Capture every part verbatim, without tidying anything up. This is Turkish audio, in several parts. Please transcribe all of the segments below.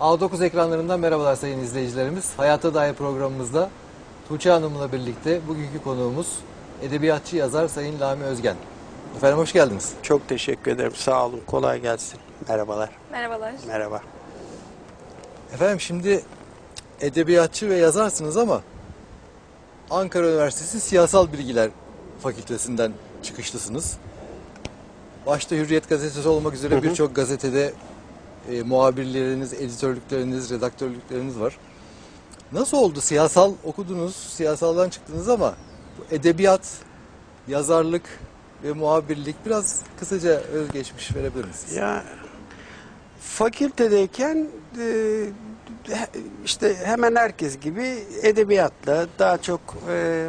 A dokuz ekranlarından merhabalar sayın izleyicilerimiz. Hayata Dair programımızda Tuğçe Hanım'la birlikte bugünkü konuğumuz edebiyatçı yazar Sayın Lami Özgen. Efendim hoş geldiniz. Çok teşekkür ederim. Sağ olun. Kolay gelsin. Merhabalar. Merhabalar. Merhaba. Efendim şimdi edebiyatçı ve yazarsınız ama Ankara Üniversitesi Siyasal Bilgiler Fakültesinden çıkışlısınız. Başta Hürriyet Gazetesi olmak üzere birçok gazetede e, muhabirleriniz, editörlükleriniz, redaktörlükleriniz var. Nasıl oldu? Siyasal okudunuz, siyasaldan çıktınız ama bu edebiyat, yazarlık ve muhabirlik biraz kısaca özgeçmiş verebilir misiniz? Ya fakültedeyken e, işte hemen herkes gibi edebiyatla daha çok e,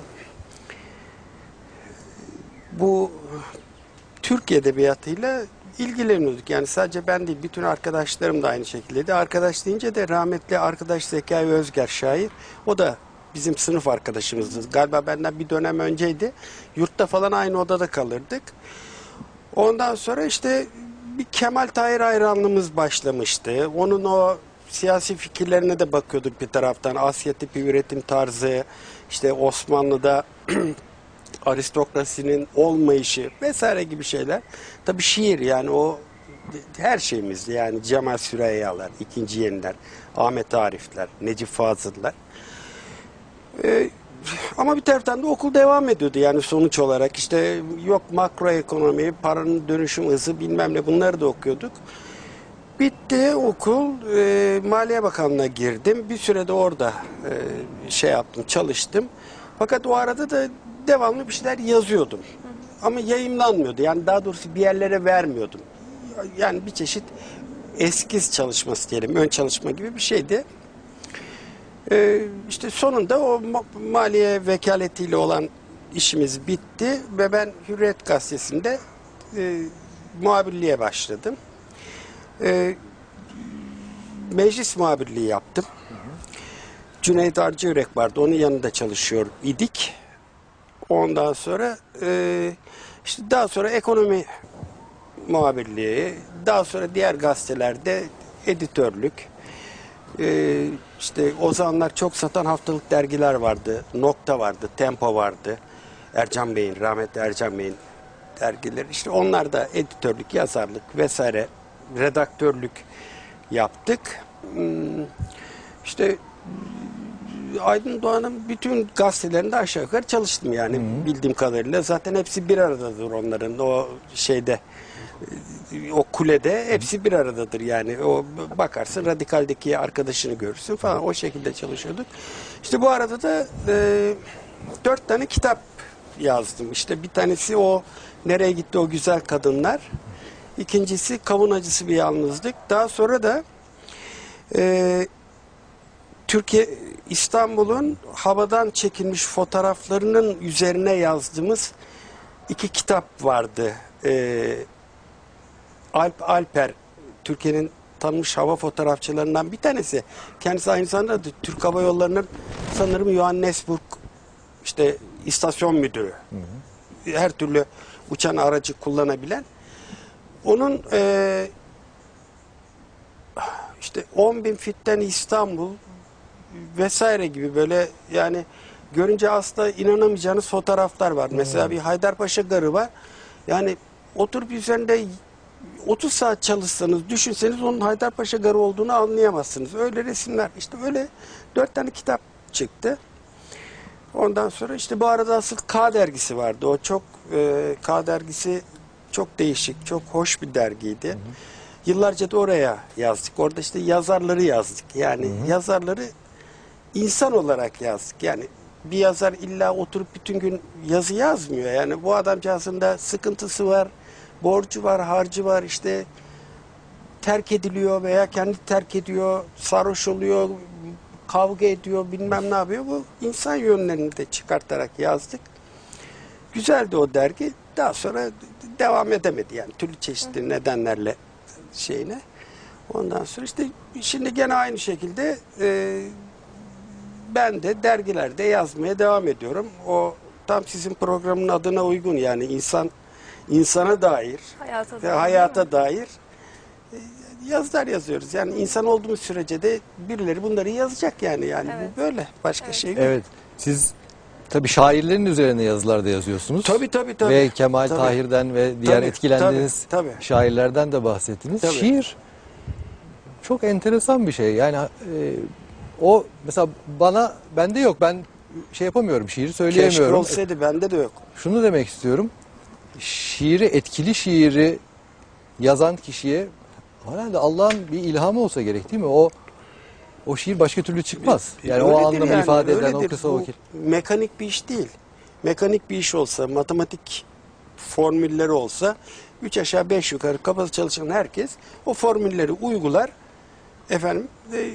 bu Türk edebiyatıyla ilgileniyorduk. Yani sadece ben değil, bütün arkadaşlarım da aynı şekildeydi. Arkadaş deyince de rahmetli arkadaş Zekai Özger şair. O da bizim sınıf arkadaşımızdı. Galiba benden bir dönem önceydi. Yurtta falan aynı odada kalırdık. Ondan sonra işte bir Kemal Tahir hayranlığımız başlamıştı. Onun o siyasi fikirlerine de bakıyorduk bir taraftan. Asya tipi üretim tarzı, işte Osmanlı'da aristokrasinin olmayışı vesaire gibi şeyler. Tabii şiir, yani o her şeyimizdi. Yani Cemal Süreyyalar, İkinci Yeniler, Ahmet Arifler, Necip Fazıllar. Ee, ama bir taraftan da okul devam ediyordu. Yani sonuç olarak işte yok makroekonomi, paranın dönüşüm hızı bilmem ne, bunları da okuyorduk. Bitti okul, e, Maliye Bakanlığı'na girdim. Bir sürede orada e, şey yaptım, çalıştım. Fakat o arada da devamlı bir şeyler yazıyordum. Ama yayımlanmıyordu. Yani daha doğrusu bir yerlere vermiyordum. Yani bir çeşit eskiz çalışması diyelim, ön çalışma gibi bir şeydi. Ee, işte sonunda o maliye vekaletiyle olan işimiz bitti ve ben Hürriyet Gazetesi'nde e, muhabirliğe başladım. E, meclis muhabirliği yaptım. Hı hı. Cüneyt Arcıyürek vardı, onun yanında çalışıyor idik. Ondan sonra e, işte daha sonra ekonomi muhabirliği, daha sonra diğer gazetelerde editörlük. E, işte o zamanlar çok satan haftalık dergiler vardı. Nokta vardı, Tempo vardı. Ercan Bey'in, rahmetli Ercan Bey'in dergileri. İşte onlarda editörlük, yazarlık vesaire, redaktörlük yaptık. Hmm, işte Aydın Doğan'ın bütün gazetelerinde aşağı yukarı çalıştım yani. Hı-hı. Bildiğim kadarıyla. Zaten hepsi bir aradadır onların. O şeyde, o kulede hepsi bir aradadır yani. O bakarsın, Radikal'deki arkadaşını görürsün falan. O şekilde çalışıyorduk. İşte bu arada da e, dört tane kitap yazdım. İşte bir tanesi o Nereye Gitti O Güzel Kadınlar. İkincisi Kavun Acısı Bir Yalnızlık. Daha sonra da e, Türkiye, İstanbul'un havadan çekilmiş fotoğraflarının üzerine yazdığımız iki kitap vardı. Ee, Alp Alper, Türkiye'nin tanınmış hava fotoğrafçılarından bir tanesi. Kendisi aynı zamanda Türk Hava Yolları'nın sanırım Johannesburg işte istasyon müdürü. Hı hı. Her türlü uçan aracı kullanabilen. Onun e, işte on bin fitten İstanbul vesaire gibi böyle yani görünce aslında inanamayacağınız fotoğraflar var. Hmm. Mesela bir Haydarpaşa Garı var. Yani oturup üzerinde otuz saat çalışsanız, düşünseniz onun Haydarpaşa Garı olduğunu anlayamazsınız. Öyle resimler. İşte öyle dört tane kitap çıktı. Ondan sonra işte bu arada asıl K dergisi vardı. O çok e, K dergisi çok değişik, çok hoş bir dergiydi. Hmm. Yıllarca da oraya yazdık. Orada işte yazarları yazdık. Yani hmm. yazarları İnsan olarak yazdık. Yani bir yazar illa oturup bütün gün yazı yazmıyor. Yani bu adamcağızın da sıkıntısı var, borcu var, harcı var, işte terk ediliyor veya kendi terk ediyor, sarhoş oluyor, kavga ediyor, bilmem ne yapıyor. Bu insan yönlerini de çıkartarak yazdık. Güzeldi o dergi. Daha sonra devam edemedi yani türlü çeşitli nedenlerle şeyine. Ondan sonra işte şimdi gene aynı şekilde e, ben de dergilerde yazmaya devam ediyorum. O tam sizin programın adına uygun yani insan insana dair hayata ve dair, hayata dair yazılar yazıyoruz. Yani insan olduğumuz sürece de birileri bunları yazacak yani. Yani Evet. bu böyle. Başka Evet. şey yok. Evet. Siz tabii şairlerin üzerine yazılar da yazıyorsunuz. Tabii tabii tabii. Ve Kemal Tabii. Tahir'den ve diğer Tabii, etkilendiğiniz tabii, tabii. şairlerden de bahsettiniz. Tabii. Şiir çok enteresan bir şey. Yani e, o mesela bana bende yok. Ben şey yapamıyorum. Şiiri Keşke söyleyemiyorum. olsaydı, bende de yok. Şunu demek istiyorum. Şiiri, etkili şiiri yazan kişiye herhalde Allah'ın bir ilhamı olsa gerek, değil mi? O o şiir başka türlü çıkmaz. Yani o Öyledir anlamı yani, ifade eden o öyledir. kısa Bu vakit. mekanik bir iş değil. Mekanik bir iş olsa, matematik formülleri olsa, üç aşağı beş yukarı kafası çalışan herkes o formülleri uygular. Efendim e,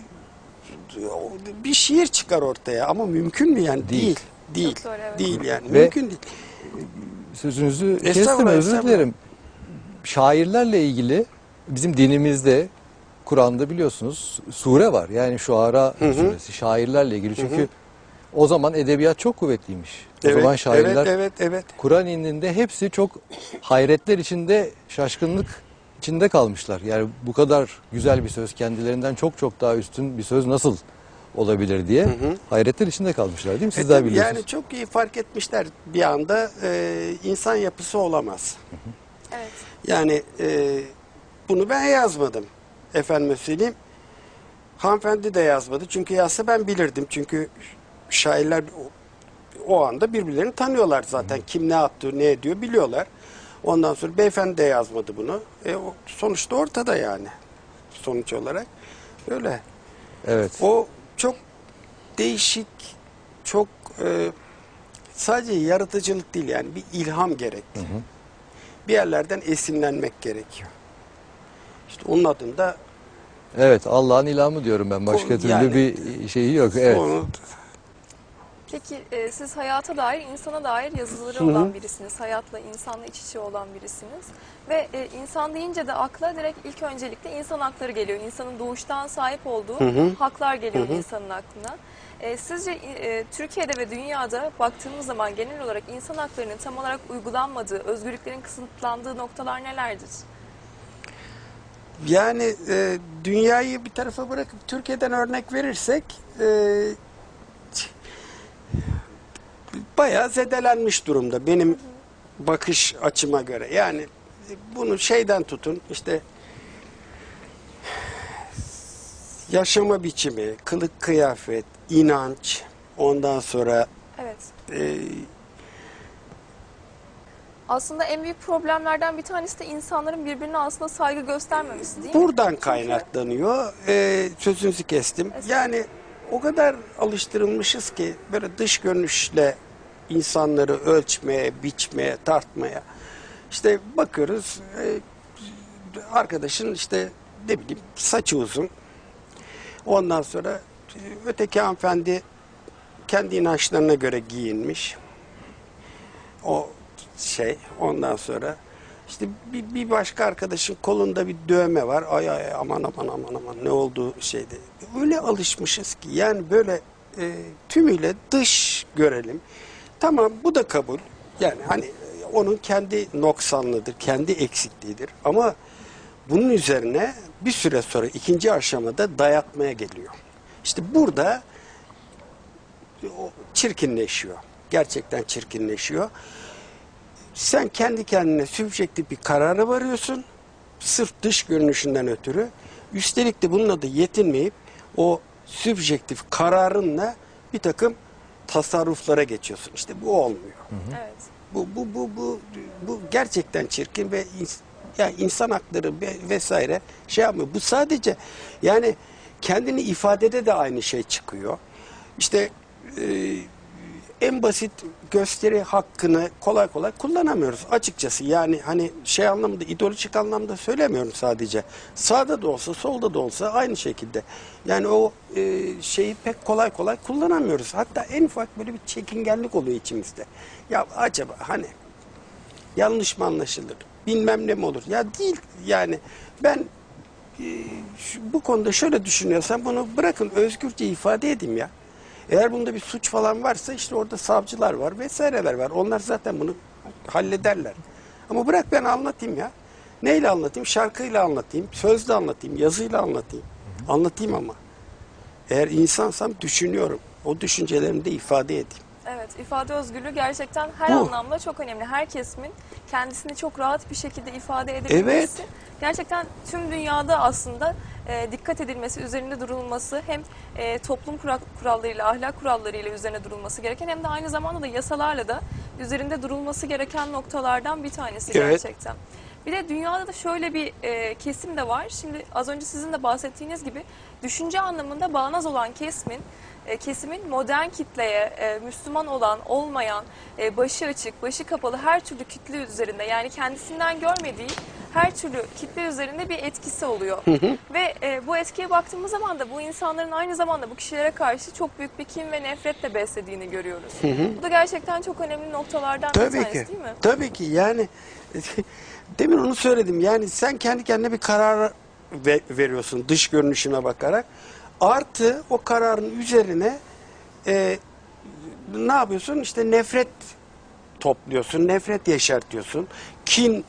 bir şiir çıkar ortaya, ama mümkün mü yani? Değil. Değil. Değil. Çok zor, evet. Değil yani. Ve- Mümkün değil. Sözünüzü kestim, Estağfurullah, özür estağfurullah. dilerim. Şairlerle ilgili bizim dinimizde, Kur'an'da biliyorsunuz sure var. Yani Şuara Hı hı. suresi, şairlerle ilgili. Çünkü Hı hı. o zaman edebiyat çok kuvvetliymiş. O Evet, zaman şairler evet, evet, evet. Kur'an indinde hepsi çok hayretler içinde, şaşkınlık içinde kalmışlar. Yani bu kadar güzel bir söz, kendilerinden çok çok daha üstün bir söz nasıl olabilir diye hı. hayretler içinde kalmışlar, değil mi? Siz E daha tabii, biliyorsunuz. yani çok iyi fark etmişler bir anda, e, insan yapısı olamaz. Evet. Yani e, bunu ben yazmadım. Efendime söyleyeyim. Hanımefendi de yazmadı. Çünkü yazsa ben bilirdim. Çünkü şairler o, o anda birbirlerini tanıyorlar zaten. Kim ne yaptı, ne ediyor biliyorlar. Ondan sonra beyefendi de yazmadı bunu. E, o, sonuçta ortada yani. Sonuç olarak. Öyle. Evet. O çok değişik, çok e, sadece yaratıcılık değil yani, bir ilham gerekti. Bir yerlerden esinlenmek gerekiyor. İşte onun adında Evet, Allah'ın ilhamı diyorum ben. Başka O- türlü yani- bir şeyi yok. Evet. onu Peki e, siz hayata dair, insana dair yazıları Hı hı. olan birisiniz. Hayatla, insanla iç içe olan birisiniz. Ve e, insan deyince de akla direkt ilk öncelikle insan hakları geliyor. İnsanın doğuştan sahip olduğu Hı hı. haklar geliyor Hı hı. insanın aklına. E, sizce e, Türkiye'de ve dünyada baktığımız zaman genel olarak insan haklarının tam olarak uygulanmadığı, özgürlüklerin kısıtlandığı noktalar nelerdir? yani e, dünyayı bir tarafa bırakıp Türkiye'den örnek verirsek e, bayağı zedelenmiş durumda benim bakış açıma göre. Yani e, bunu şeyden tutun, işte yaşama biçimi, kılık kıyafet, inanç, ondan sonra Evet. e, Aslında en büyük problemlerden bir tanesi de insanların birbirine aslında saygı göstermemesi, değil mi? buradan Çünkü- kaynaklanıyor. Ee, sözünüzü kestim. Yani o kadar alıştırılmışız ki böyle dış görünüşle insanları ölçmeye, biçmeye, tartmaya. İşte bakıyoruz, e, arkadaşın işte ne bileyim saçı uzun. Ondan sonra e, öteki hanımefendi kendi inançlarına göre giyinmiş. O şey, ondan sonra işte bir, bir başka arkadaşın kolunda bir dövme var. Ay ay aman aman aman aman ne olduğu şeyde. Öyle alışmışız ki yani böyle e, tümüyle dış görelim. Tamam, bu da kabul. Yani hani e, onun kendi noksanlıdır, kendi eksikliğidir. Ama bunun üzerine bir süre sonra ikinci aşamada dayatmaya geliyor. İşte burada o çirkinleşiyor. Gerçekten çirkinleşiyor. Sen kendi kendine sübjektif bir karara varıyorsun. Sırf dış görünüşünden ötürü. Üstelik de bununla da yetinmeyip o sübjektif kararınla bir takım tasarruflara geçiyorsun. İşte bu olmuyor. Evet. Bu bu bu bu bu gerçekten çirkin ve ins- yani insan hakları ve- vesaire şey yapmıyor. Bu sadece yani kendini ifadede de aynı şey çıkıyor. İşte e, en basit gösteri hakkını kolay kolay kullanamıyoruz açıkçası. Yani hani şey anlamında, ideolojik anlamda söylemiyorum sadece. Sağda da olsa, solda da olsa aynı şekilde. Yani o e, şeyi pek kolay kolay kullanamıyoruz. Hatta en ufak böyle bir çekingenlik oluyor içimizde. Ya acaba hani yanlış mı anlaşılır? Bilmem ne mi olur? Ya değil yani ben e, şu- bu konuda şöyle düşünüyorsam bunu bırakın özgürce ifade edeyim ya. Eğer bunda bir suç falan varsa işte orada savcılar var vesaireler var. Onlar zaten bunu hallederler. Ama bırak ben anlatayım ya. Neyle anlatayım? Şarkıyla anlatayım, sözle anlatayım, yazıyla anlatayım. Anlatayım ama. Eğer insansam düşünüyorum. O düşüncelerimi de ifade edeyim. Evet, ifade özgürlüğü gerçekten her Bu. anlamda çok önemli. Her kesimin kendisini çok rahat bir şekilde ifade edebilmesi. Evet. Gerçekten tüm dünyada aslında e, dikkat edilmesi, üzerinde durulması, hem e, toplum kural, kurallarıyla, ahlak kurallarıyla üzerine durulması gereken, hem de aynı zamanda da yasalarla da üzerinde durulması gereken noktalardan bir tanesi Evet. gerçekten. Bir de dünyada da şöyle bir e, kesim de var. Şimdi az önce sizin de bahsettiğiniz gibi düşünce anlamında bağnaz olan kesimin e, kesimin modern kitleye, e, Müslüman olan, olmayan, e, başı açık, başı kapalı her türlü kitle üzerinde, yani kendisinden görmediği her türlü kitle üzerinde bir etkisi oluyor. Ve e, bu etkiye baktığımız zaman da bu insanların aynı zamanda bu kişilere karşı çok büyük bir kin ve nefretle beslediğini görüyoruz. Bu da gerçekten çok önemli noktalardan bir Tabii tanesi ki. değil mi? Tabii ki. Yani demin onu söyledim. Yani sen kendi kendine bir karar ve- veriyorsun dış görünüşüne bakarak. Artı o kararın üzerine e, ne yapıyorsun? İşte nefret topluyorsun, nefret yeşertiyorsun, kin.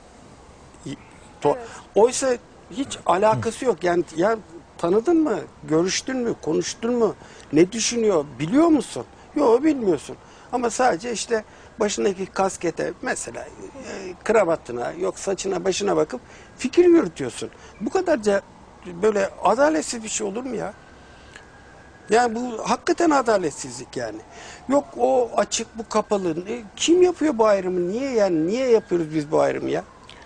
To- Evet. Oysa hiç alakası yok. Yani ya tanıdın mı, görüştün mü, konuştun mu, ne düşünüyor, biliyor musun? Yok, bilmiyorsun. Ama sadece işte başındaki kaskete, mesela e, kravatına, yok saçına, başına bakıp fikir yürütüyorsun. Bu kadarca böyle adaletsiz bir şey olur mu ya? Yani bu hakikaten adaletsizlik yani. Yok o açık, bu kapalı. E, kim yapıyor bu ayrımı? Niye yani? Niye yapıyoruz biz bu ayrımı ya?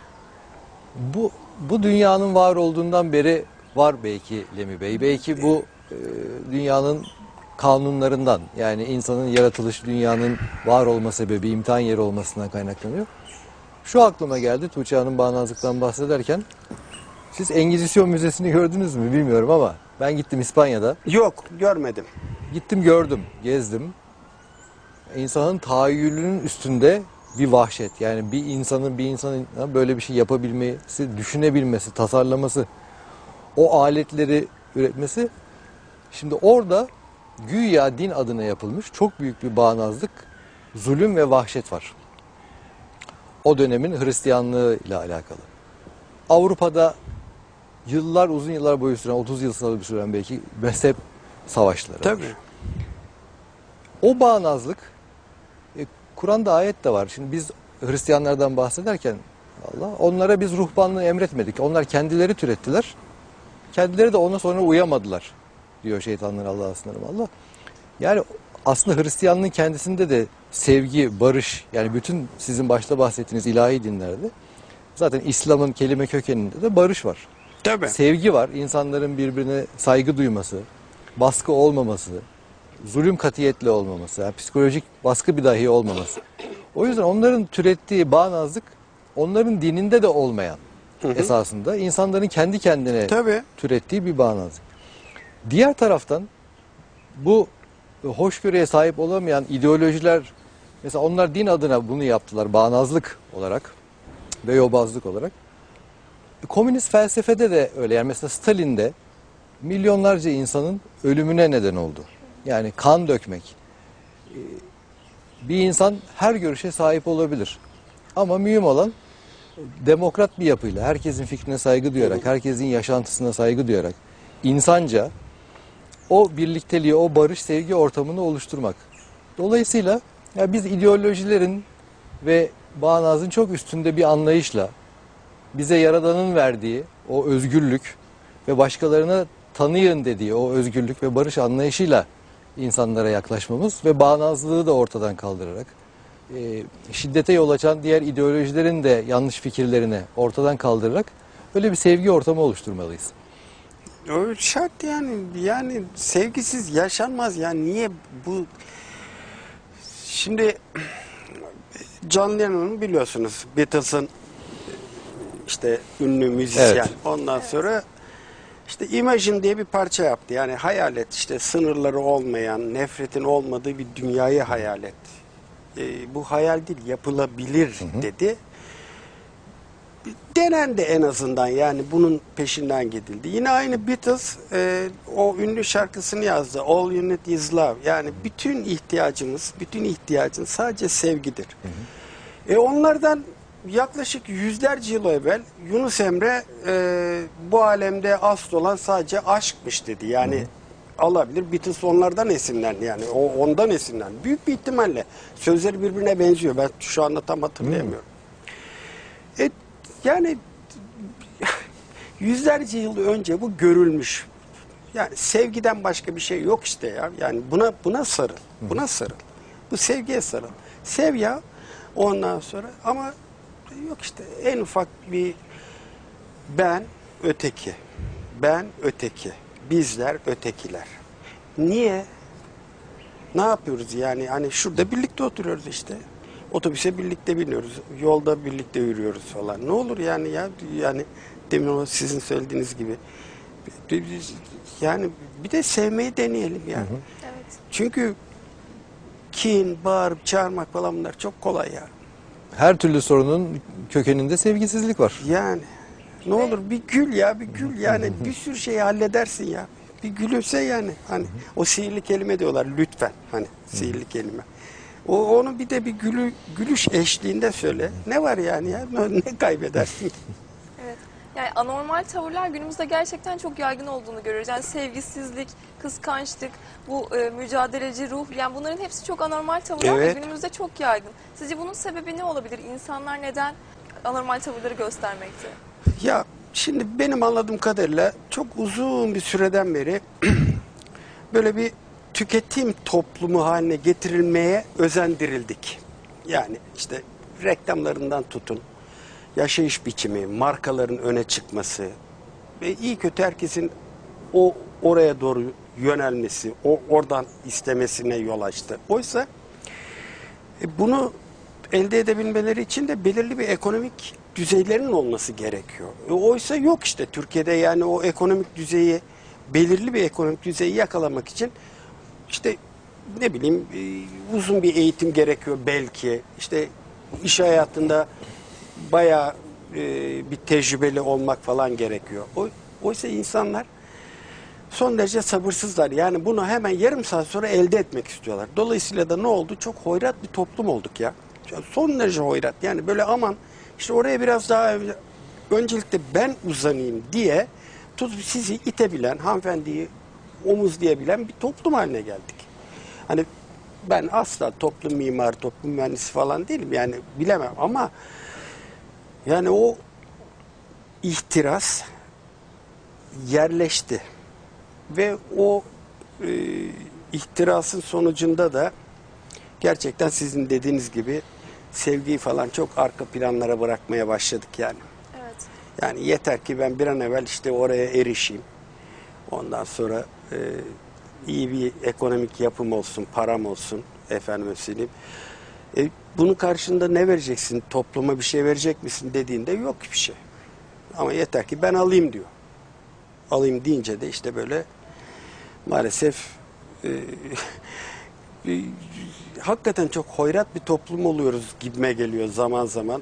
Bu bu dünyanın var olduğundan beri var belki Lemi Bey. Belki bu e, dünyanın kanunlarından, yani insanın yaratılış, dünyanın var olma sebebi imtihan yeri olmasından kaynaklanıyor. Şu aklıma geldi Tuğçe Hanım bağnazlıktan bahsederken. Siz Engizisyon Müzesi'ni gördünüz mü bilmiyorum ama ben gittim İspanya'da. Yok, görmedim. Gittim, gördüm, gezdim. İnsanın tahayyülünün üstünde bir vahşet. Yani bir insanın bir insanın böyle bir şey yapabilmesi, düşünebilmesi, tasarlaması, o aletleri üretmesi. Şimdi orada güya din adına yapılmış çok büyük bir bağnazlık, zulüm ve vahşet var. O dönemin Hristiyanlığı ile alakalı. Avrupa'da yıllar, uzun yıllar boyu süren, otuz yıl sonra süren belki mezhep savaşları var. Tabii. O bağnazlık, e, Kur'an'da ayet de var. Şimdi biz Hristiyanlardan bahsederken Allah, onlara biz ruhbanlığı emretmedik. Onlar kendileri türettiler. Kendileri de ona sonra uyamadılar diyor şeytanlar, Allah'a sınırım Allah. Yani aslında Hristiyanlığın kendisinde de sevgi, barış, yani bütün sizin başta bahsettiğiniz ilahi dinlerde zaten İslam'ın kelime kökeninde de barış var. Tabii. Sevgi var. İnsanların birbirine saygı duyması, baskı olmaması, zulüm katiyetle olmaması, yani psikolojik baskı bir dahi olmaması. O yüzden onların türettiği bağnazlık onların dininde de olmayan, Hı hı. esasında insanların kendi kendine Tabii. türettiği bir bağnazlık. Diğer taraftan bu hoşgörüye sahip olamayan ideolojiler, mesela onlar din adına bunu yaptılar bağnazlık olarak ve yobazlık olarak. Komünist felsefede de öyle. Yani mesela Stalin'de milyonlarca insanın ölümüne neden oldu. Yani kan dökmek. Ee, Bir insan her görüşe sahip olabilir. Ama mühim olan demokrat bir yapıyla, herkesin fikrine saygı duyarak, herkesin yaşantısına saygı duyarak, insanca o birlikteliği, o barış, sevgi ortamını oluşturmak. Dolayısıyla ya biz ideolojilerin ve bağnazın çok üstünde bir anlayışla, bize Yaradan'ın verdiği o özgürlük ve başkalarına tanıyın dediği o özgürlük ve barış anlayışıyla insanlara yaklaşmamız ve bağnazlığı da ortadan kaldırarak, e, şiddete yol açan diğer ideolojilerin de yanlış fikirlerini ortadan kaldırarak öyle bir sevgi ortamı oluşturmalıyız. O şart yani. Yani sevgisiz yaşanmaz. Yani niye bu... Şimdi John Lennon'u biliyorsunuz. Beatles'ın işte ünlü müzisyen. Evet. Ondan sonra işte Imagine diye bir parça yaptı. Yani hayal et, işte sınırları olmayan, nefretin olmadığı bir dünyayı hayal et. Ee, bu hayal değil, yapılabilir Hı hı. dedi. Denendi en azından, yani bunun peşinden gidildi. Yine aynı Beatles e, o ünlü şarkısını yazdı. All You Need Is Love. Yani bütün ihtiyacımız, bütün ihtiyacın sadece sevgidir. Hı hı. E onlardan yaklaşık yüzlerce yıl evvel Yunus Emre e, bu alemde asıl olan sadece aşkmış dedi. Yani alabilir. Beatles onlardan esinlendi yani. O ondan esinlendi. Büyük bir ihtimalle. Sözleri birbirine benziyor. Ben şu anda tam hatırlayamıyorum. E, yani yüzlerce yıl önce bu görülmüş. Yani sevgiden başka bir şey yok işte ya. Yani buna buna sarıl. Buna sarıl. Bu sevgiye sarıl. Sev ya. Ondan sonra ama yok işte en ufak bir ben öteki. Ben öteki. Bizler ötekiler. Niye? Ne yapıyoruz yani? Hani şurada birlikte oturuyoruz işte. Otobüse birlikte biniyoruz. Yolda birlikte yürüyoruz falan. Ne olur yani ya? Yani demin o sizin söylediğiniz gibi. Yani bir de sevmeyi deneyelim ya. Hı hı. Evet. Çünkü kin, bağırıp çağırmak falan bunlar çok kolay ya. Her türlü sorunun kökeninde sevgisizlik var. Yani ne olur bir gül ya, bir gül yani bir sürü şeyi halledersin ya. Bir gülümse yani. Hani o sihirli kelime diyorlar lütfen. Hani sihirli kelime. O onu bir de bir gülü, gülüş eşliğinde söyle. Ne var yani ya? Ne kaybedersin ki? Evet. Yani anormal tavırlar günümüzde gerçekten çok yaygın olduğunu görüyoruz. Yani sevgisizlik, kıskançlık, bu e, mücadeleci ruh, yani bunların hepsi çok anormal tavırlar Evet. ve günümüzde çok yaygın. Sizce bunun sebebi ne olabilir? İnsanlar neden anormal tavırları göstermekte? Ya şimdi benim anladığım kadarıyla çok uzun bir süreden beri böyle bir tüketim toplumu haline getirilmeye özendirildik. Yani işte reklamlarından tutun, yaşayış biçimi, markaların öne çıkması ve iyi kötü herkesin o oraya doğru yönelmesi, o oradan istemesine yol açtı. Oysa e, bunu elde edebilmeleri için de belirli bir ekonomik düzeylerin olması gerekiyor. E, oysa yok işte Türkiye'de yani o ekonomik düzeyi, belirli bir ekonomik düzeyi yakalamak için işte ne bileyim e, uzun bir eğitim gerekiyor belki. İşte iş hayatında bayağı e, bir tecrübeli olmak falan gerekiyor. O, oysa insanlar son derece sabırsızlar. Yani bunu hemen yarım saat sonra elde etmek istiyorlar. Dolayısıyla da ne oldu? Çok hoyrat bir toplum olduk ya. Son derece hoyrat. Yani böyle aman işte oraya biraz daha öncelikle ben uzanayım diye tutup sizi itebilen, hanımefendiyi omuzlayabilen bir toplum haline geldik. Hani ben asla toplum mimarı, toplum mühendisi falan değilim. Yani bilemem ama yani o ihtiras yerleşti. Ve o e, ihtirasın sonucunda da gerçekten sizin dediğiniz gibi sevgiyi falan çok arka planlara bırakmaya başladık yani. Evet. Yani yeter ki ben bir an evvel işte oraya erişeyim. Ondan sonra e, iyi bir ekonomik yapım olsun, param olsun, efendime söyleyeyim. E, bunun karşında ne vereceksin, topluma bir şey verecek misin dediğinde yok bir şey. Ama yeter ki ben alayım diyor. Alayım deyince de işte böyle maalesef e, e, hakikaten çok hoyrat bir toplum oluyoruz gibime geliyor zaman zaman.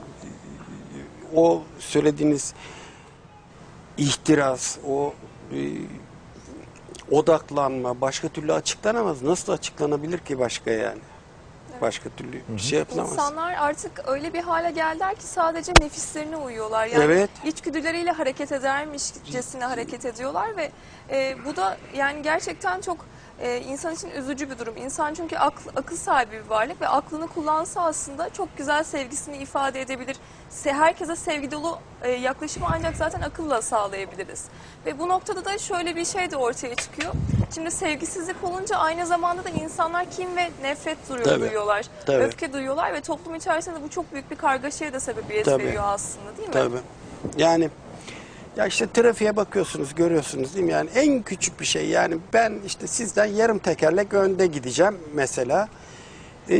O söylediğiniz ihtiras, o e, odaklanma başka türlü açıklanamaz. Nasıl açıklanabilir ki başka yani? Başka türlü bir şey yapılamaz. İnsanlar artık öyle bir hale geldiler ki sadece nefislerine uyuyorlar. Yani Evet. içgüdüleriyle hareket edermişçesine hareket ediyorlar ve e, bu da yani gerçekten çok e, insan için üzücü bir durum. İnsan çünkü akıl, akıl sahibi bir varlık ve aklını kullansa aslında çok güzel sevgisini ifade edebilir. Se, herkese sevgi dolu e, yaklaşımı ancak zaten akılla sağlayabiliriz. Ve bu noktada da şöyle bir şey de ortaya çıkıyor. Şimdi sevgisizlik olunca aynı zamanda da insanlar kin ve nefret duyuyor, Tabii, duyuyorlar. tabii. Öfke duyuyorlar ve toplum içerisinde bu çok büyük bir kargaşaya da sebebiyet Tabii. veriyor aslında, değil mi? Tabii. Yani ya işte trafiğe bakıyorsunuz, görüyorsunuz değil mi? Yani en küçük bir şey. Yani ben işte sizden yarım tekerlek önde gideceğim mesela. E,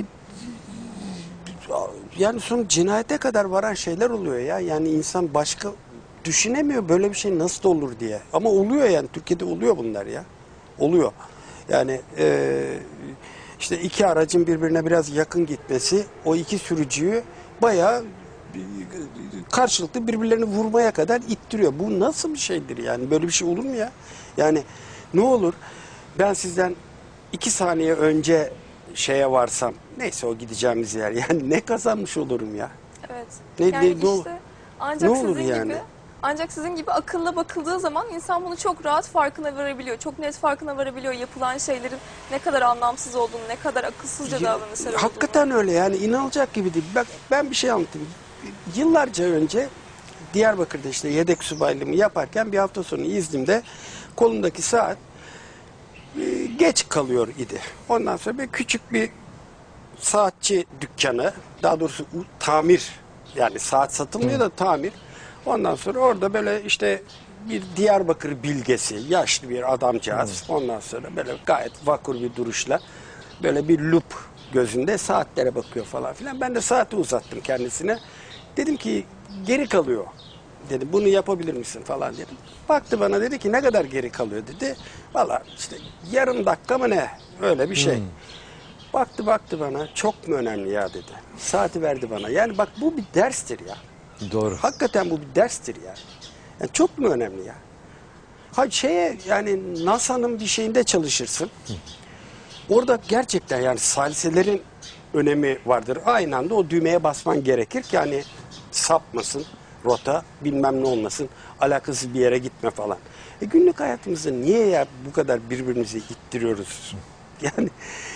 yani son cinayete kadar varan şeyler oluyor ya. Yani insan başka düşünemiyor böyle bir şey nasıl olur diye. Ama oluyor yani. Türkiye'de oluyor bunlar ya. Oluyor. Yani e, işte iki aracın birbirine biraz yakın gitmesi o iki sürücüyü bayağı karşılıklı birbirlerini vurmaya kadar ittiriyor. Bu nasıl bir şeydir yani? Böyle bir şey olur mu ya? Yani ne olur ben sizden iki saniye önce şeye varsam, neyse o gideceğimiz yer. Yani ne kazanmış olurum ya? Evet. Evet. Ne- yani ne- ne ol- işte ancak ne olur sizin yani? gibi ancak sizin gibi akılla bakıldığı zaman insan bunu çok rahat farkına varabiliyor. Çok net farkına varabiliyor yapılan şeylerin ne kadar anlamsız olduğunu, ne kadar akılsızca Ya, davranışlar olduğunu. hakikaten öyle yani, inanılacak gibi değil. Bak ben bir şey anlatayım. Yıllarca önce Diyarbakır'da işte yedek subaylığımı yaparken bir hafta sonu İzmir'de kolumdaki saat e, geç kalıyor idi. Ondan sonra bir küçük bir saatçi dükkanı, daha doğrusu u- tamir, yani saat satılmıyor da tamir. Ondan sonra orada böyle işte bir Diyarbakır bilgesi, yaşlı bir adamcağız. Ondan sonra böyle gayet vakur bir duruşla böyle bir lup gözünde saatlere bakıyor falan filan. Ben de saati uzattım kendisine. Dedim ki geri kalıyor. Dedim bunu yapabilir misin falan dedim. Baktı bana, dedi ki ne kadar geri kalıyor dedi. Valla işte yarım dakika mı ne, öyle bir şey. Baktı baktı bana, çok mu önemli ya dedi. Saati verdi bana. Yani bak bu bir derstir ya. Doğru. Hakikaten bu bir derstir ya. Yani çok mu önemli ya? Ha şeye, yani NASA'nın bir şeyinde çalışırsın. Orada gerçekten yani saliselerin önemi vardır. Aynı anda o düğmeye basman gerekir ki hani sapmasın rota, bilmem ne olmasın, alakasız bir yere gitme falan. E günlük hayatımızda niye ya bu kadar birbirimizi ittiriyoruz? Yani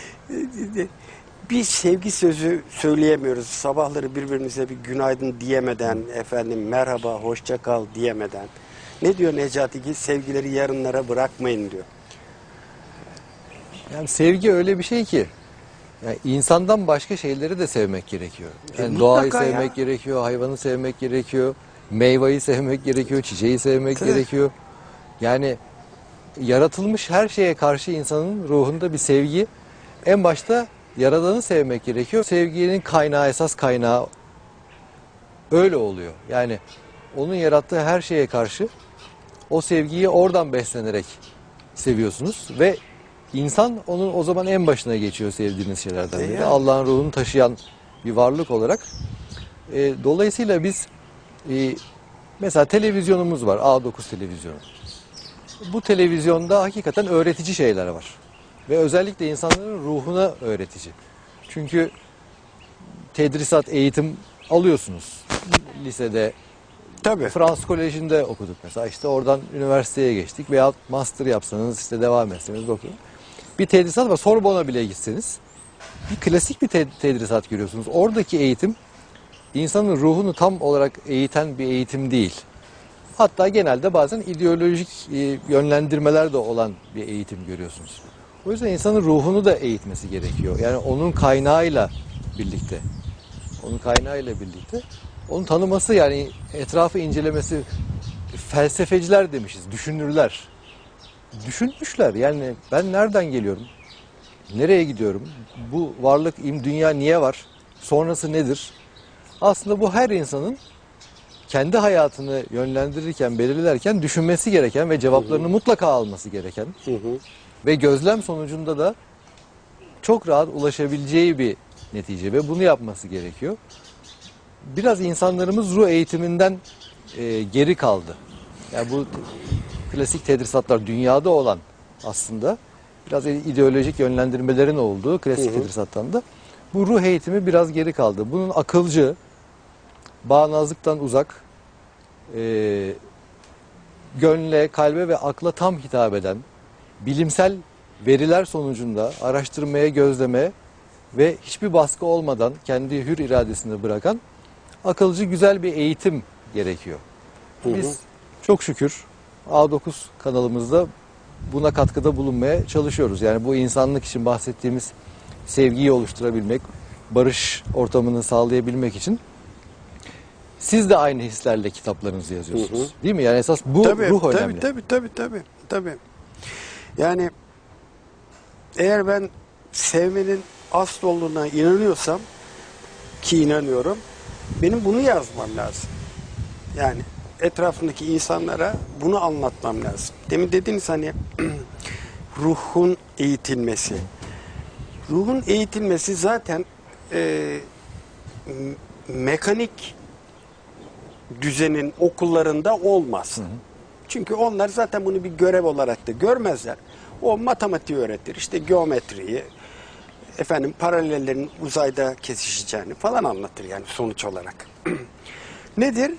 bir sevgi sözü söyleyemiyoruz. Sabahları birbirimize bir günaydın diyemeden, efendim merhaba, hoşça kal diyemeden. Ne diyor Necati ki? Sevgileri yarınlara bırakmayın diyor. Yani sevgi öyle bir şey ki yani insandan başka şeyleri de sevmek gerekiyor. E, Yani mutlaka doğayı ya. sevmek gerekiyor, hayvanı sevmek gerekiyor, meyveyi sevmek gerekiyor, çiçeği sevmek Tabii. gerekiyor. Yani yaratılmış her şeye karşı insanın ruhunda bir sevgi, en başta Yaradan'ı sevmek gerekiyor. Sevginin kaynağı, esas kaynağı öyle oluyor. Yani onun yarattığı her şeye karşı o sevgiyi oradan beslenerek seviyorsunuz ve insan onun o zaman en başına geçiyor sevdiğiniz şeylerden E biri. yani. Allah'ın ruhunu taşıyan bir varlık olarak. E, dolayısıyla biz e, mesela televizyonumuz var, A dokuz televizyonu. Bu televizyonda hakikaten öğretici şeyler var. Ve özellikle insanların ruhuna öğretici. Çünkü tedrisat, eğitim alıyorsunuz. Lisede, Tabii. Fransız Koleji'nde okuduk mesela. İşte oradan üniversiteye geçtik. Veyahut master yapsanız, işte devam etseniz okuyun. Bir tedrisat var. Sorbon'a bile gitseniz bir klasik bir te- tedrisat görüyorsunuz. Oradaki eğitim insanın ruhunu tam olarak eğiten bir eğitim değil. Hatta genelde bazen ideolojik e, yönlendirmeler de olan bir eğitim görüyorsunuz. O yüzden insanın ruhunu da eğitmesi gerekiyor. Yani onun kaynağıyla birlikte. Onun kaynağıyla birlikte. Onu tanıması, yani etrafı incelemesi. Felsefeciler demişiz, düşünürler. Düşünmüşler. Yani ben nereden geliyorum? Nereye gidiyorum? Bu varlık, im- dünya niye var? Sonrası nedir? Aslında bu her insanın kendi hayatını yönlendirirken, belirlerken düşünmesi gereken ve cevaplarını mutlaka alması gereken Hı hı. ve gözlem sonucunda da çok rahat ulaşabileceği bir netice ve bunu yapması gerekiyor. Biraz insanlarımız ruh eğitiminden e, geri kaldı. Yani bu t- klasik tedrisatlar dünyada olan aslında biraz ideolojik yönlendirmelerin olduğu klasik Hı hı. tedrisattan da bu ruh eğitimi biraz geri kaldı. Bunun akılcı, bağnazlıktan uzak, e, gönle, kalbe ve akla tam hitap eden, bilimsel veriler sonucunda araştırmaya, gözlemeye ve hiçbir baskı olmadan kendi hür iradesini bırakan akılcı, güzel bir eğitim gerekiyor. Hı hı. Biz çok şükür A dokuz kanalımızda buna katkıda bulunmaya çalışıyoruz. Yani bu insanlık için bahsettiğimiz sevgiyi oluşturabilmek, barış ortamını sağlayabilmek için siz de aynı hislerle kitaplarınızı yazıyorsunuz. Hı hı. Değil mi? Yani esas bu Tabii, ruh tabii, önemli. tabii, tabii, tabii, tabii. Yani eğer ben sevmenin asıl olduğuna inanıyorsam, ki inanıyorum, benim bunu yazmam lazım. Yani etrafındaki insanlara bunu anlatmam lazım. Demin dediniz hani ruhun eğitilmesi. Ruhun eğitilmesi zaten e, m- mekanik düzenin okullarında olmaz. Çünkü onlar zaten bunu bir görev olarak da görmezler. O matematiği öğretir, işte geometriyi, efendim paralellerin uzayda kesişeceğini falan anlatır yani sonuç olarak. Nedir?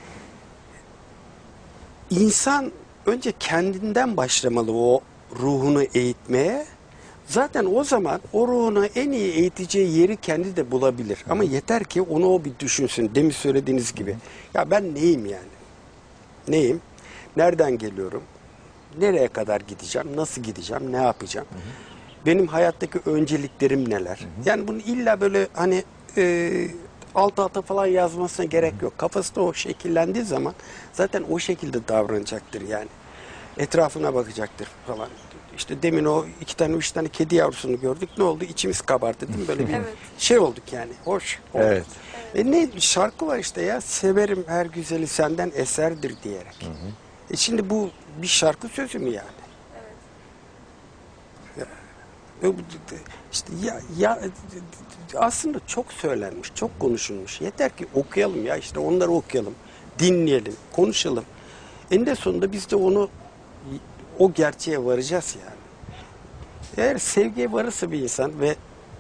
İnsan önce kendinden başlamalı o ruhunu eğitmeye. Zaten o zaman o ruhunu en iyi eğiteceği yeri kendi de bulabilir. Ama yeter ki onu o bir düşünsün. Demin söylediğiniz gibi. Ya ben neyim yani? Neyim? Nereden geliyorum? Nereye kadar gideceğim? Nasıl gideceğim? Ne yapacağım? Hı hı. Benim hayattaki önceliklerim neler? Hı hı. Yani bunu illa böyle hani e, alt alta falan yazmasına gerek yok. Kafasında o şekillendiği zaman zaten o şekilde davranacaktır yani. Etrafına bakacaktır falan. İşte demin o iki tane üç tane kedi yavrusunu gördük. Ne oldu? İçimiz kabardı değil mi? Böyle bir Evet. şey olduk yani. Hoş olduk. Evet. E ne şarkı var işte ya. Severim her güzeli senden eserdir diyerek. Hı hı. E şimdi bu bir şarkı sözü mü yani? Evet. Ya, işte ya, ya aslında çok söylenmiş, çok konuşulmuş. Yeter ki okuyalım ya işte onları okuyalım, dinleyelim, konuşalım. Eninde sonunda biz de onu o gerçeğe varacağız yani. Eğer sevgiye varırsa bir insan ve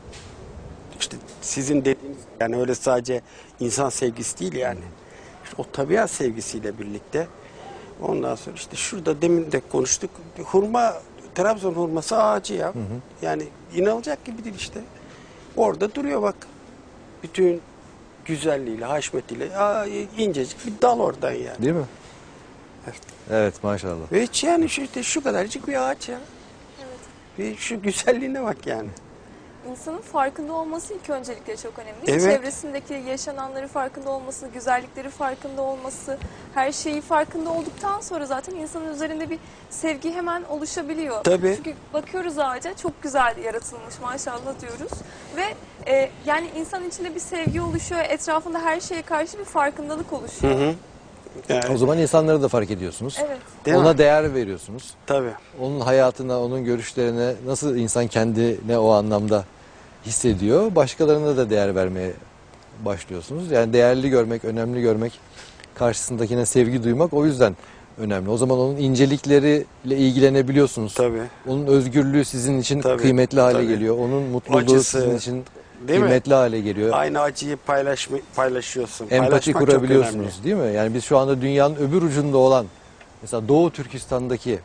işte sizin dediğiniz yani öyle sadece insan sevgisi değil yani. İşte o tabiat sevgisiyle birlikte ondan sonra işte şurada demin de konuştuk. Hurma, Trabzon hurması ağacı ya. Hı hı. Yani inanılacak gibi değil işte. Orada duruyor bak. Bütün güzelliğiyle, haşmetiyle aa, incecik bir dal oradan yani. Değil mi? Evet. Evet maşallah. Ve hiç yani şu, işte şu kadarcık bir ağaç ya. Evet. Ve şu güzelliğine bak yani. İnsanın farkında olması ilk öncelikle çok önemli. Evet. Çevresindeki yaşananları farkında olması, güzellikleri farkında olması, her şeyi farkında olduktan sonra zaten insanın üzerinde bir sevgi hemen oluşabiliyor. Tabii. Çünkü bakıyoruz ağaca çok güzel yaratılmış maşallah diyoruz. Ve e, yani insan içinde bir sevgi oluşuyor, etrafında her şeye karşı bir farkındalık oluşuyor. Hı hı. Yani, O zaman insanları da fark ediyorsunuz. Evet. Değil Ona mi? değer veriyorsunuz. Tabii. Onun hayatına, onun görüşlerine nasıl insan kendine o anlamda hissediyor. Başkalarına da değer vermeye başlıyorsunuz. Yani değerli görmek, önemli görmek, karşısındakine sevgi duymak o yüzden önemli. O zaman onun incelikleriyle ilgilenebiliyorsunuz. Tabii. Onun özgürlüğü sizin için Tabii, kıymetli hale tabii. geliyor. Onun mutluluğu Acısı, sizin için değil mi? kıymetli hale geliyor. Aynı acıyı paylaşma, paylaşıyorsun. Empati Paylaşmak çok kurabiliyorsunuz önemli. değil mi? Yani biz şu anda dünyanın öbür ucunda olan mesela Doğu Türkistan'daki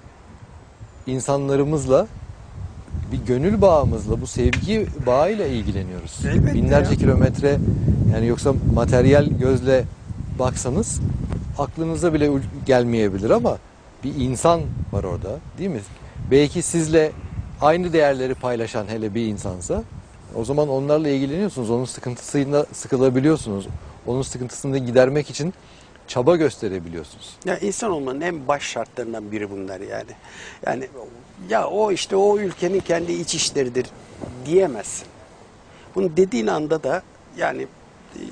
insanlarımızla bir gönül bağımızla bu sevgi bağıyla ilgileniyoruz. Elbette Binlerce ya. kilometre yani yoksa materyal gözle baksanız aklınıza bile gelmeyebilir ama bir insan var orada değil mi? Belki sizle aynı değerleri paylaşan hele bir insansa o zaman onlarla ilgileniyorsunuz. Onun sıkıntısıyla sıkılabiliyorsunuz. Onun sıkıntısını gidermek için çaba gösterebiliyorsunuz. Ya insan olmanın en baş şartlarından biri bunlar yani. Yani ya o işte o ülkenin kendi iç işleridir diyemezsin. Bunu dediğin anda da yani e,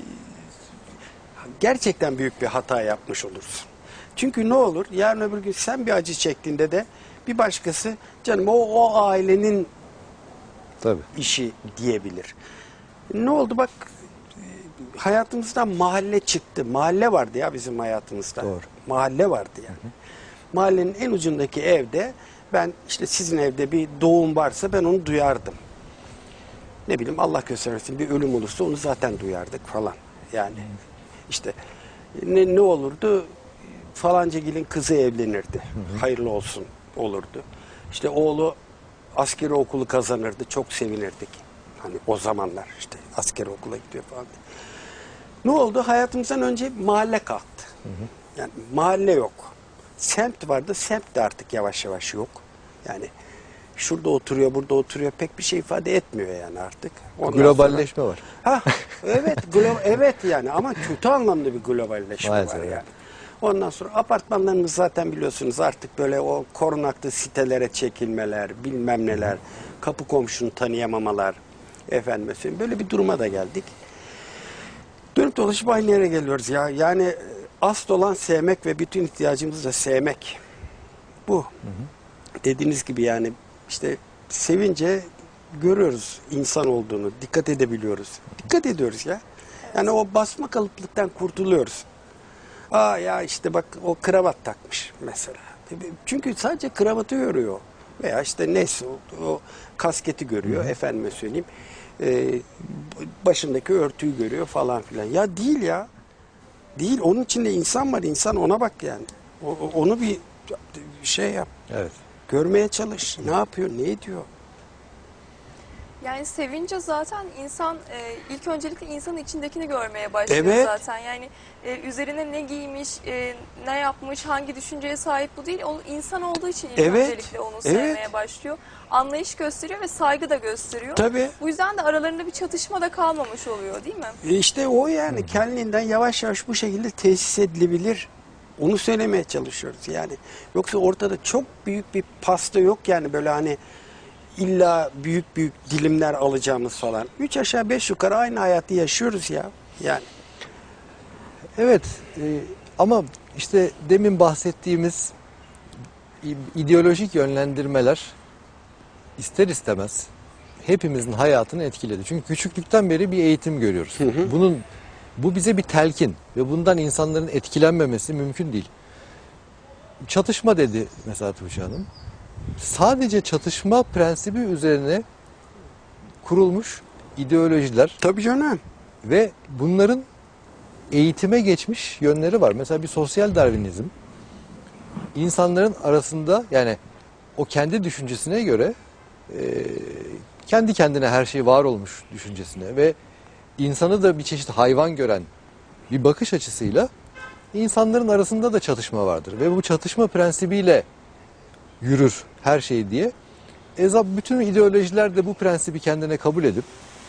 gerçekten büyük bir hata yapmış olursun. Çünkü ne olur? Yarın öbür gün sen bir acı çektiğinde de bir başkası canım o o ailenin Tabii. işi diyebilir. Ne oldu bak hayatımızdan mahalle çıktı. Mahalle vardı ya bizim hayatımızda. Doğru. Mahalle vardı yani. Hı hı. Mahallenin en ucundaki evde ben işte sizin evde bir doğum varsa ben onu duyardım. Ne bileyim Allah göstermesin bir ölüm olursa onu zaten duyardık falan. Yani hı. işte ne, ne olurdu? Falancagil'in kızı evlenirdi. Hı hı. Hayırlı olsun olurdu. İşte oğlu askeri okulu kazanırdı. Çok sevinirdik. Hani o zamanlar işte askeri okula gidiyor falan. Ne oldu? Hayatımızdan önce mahalle kalktı. Hı hı. Yani mahalle yok. Semt vardı. Semt de artık yavaş yavaş yok. Yani şurada oturuyor, burada oturuyor pek bir şey ifade etmiyor yani artık. Ondan Globalleşme sonra, var. Ha, evet, glo evet yani ama kötü anlamda bir globalleşme Maalesef var yani. evet. Ondan sonra apartmanlarımız zaten biliyorsunuz artık böyle o korunaklı sitelere çekilmeler, bilmem neler, kapı komşunu tanıyamamalar, efendim söyleyeyim böyle bir duruma da geldik. Dönüp dolaşıp aynı yere geliyoruz ya. Yani asıl olan sevmek ve bütün ihtiyacımızı da sevmek. Bu. Hı hı. Dediğiniz gibi yani işte sevince görüyoruz insan olduğunu, dikkat edebiliyoruz. Dikkat ediyoruz ya. Yani o basma kalıplıktan kurtuluyoruz. Aa ya işte bak o kravat takmış mesela. Çünkü sadece kravatı görüyor. Veya işte neyse o, o kasketi görüyor, efendime söyleyeyim. E, başındaki örtüyü görüyor falan filan. Ya değil ya. Değil. Onun içinde insan var. İnsan, ona bak yani. O, o- onu bir şey yap. Evet. Görmeye çalış. Ne yapıyor? Ne ediyor? Yani sevince zaten insan e, ilk öncelikle insanın içindekini görmeye başlıyor Evet. zaten. Yani e, üzerine ne giymiş, e, ne yapmış, hangi düşünceye sahip bu değil. O insan olduğu için ilk Evet, öncelikle onu evet. sevmeye başlıyor. Anlayış gösteriyor ve saygı da gösteriyor. Tabii. Bu yüzden de aralarında bir çatışma da kalmamış oluyor, değil mi? E İşte o yani kendiliğinden yavaş yavaş bu şekilde tesis edilebilir. Onu söylemeye çalışıyoruz yani. Yoksa ortada çok büyük bir pasta yok yani, böyle hani illa büyük büyük dilimler alacağımız falan. Üç aşağı beş yukarı aynı hayatı yaşıyoruz ya. Yani. Evet e, ama işte demin bahsettiğimiz i- ideolojik yönlendirmeler ister istemez hepimizin hayatını etkiledi. Çünkü küçüklükten beri bir eğitim görüyoruz. Bunun bu bize bir telkin ve bundan insanların etkilenmemesi mümkün değil. Çatışma dedi mesela Tuğçe Hanım. Sadece çatışma prensibi üzerine kurulmuş ideolojiler Tabii canım. ve bunların eğitime geçmiş yönleri var. Mesela bir sosyal Darwinizm insanların arasında, yani o kendi düşüncesine göre e, kendi kendine her şey var olmuş düşüncesine ve insanı da bir çeşit hayvan gören bir bakış açısıyla insanların arasında da çatışma vardır ve bu çatışma prensibiyle yürür her şey diye. Ezap bütün ideolojiler de bu prensibi kendine kabul edip,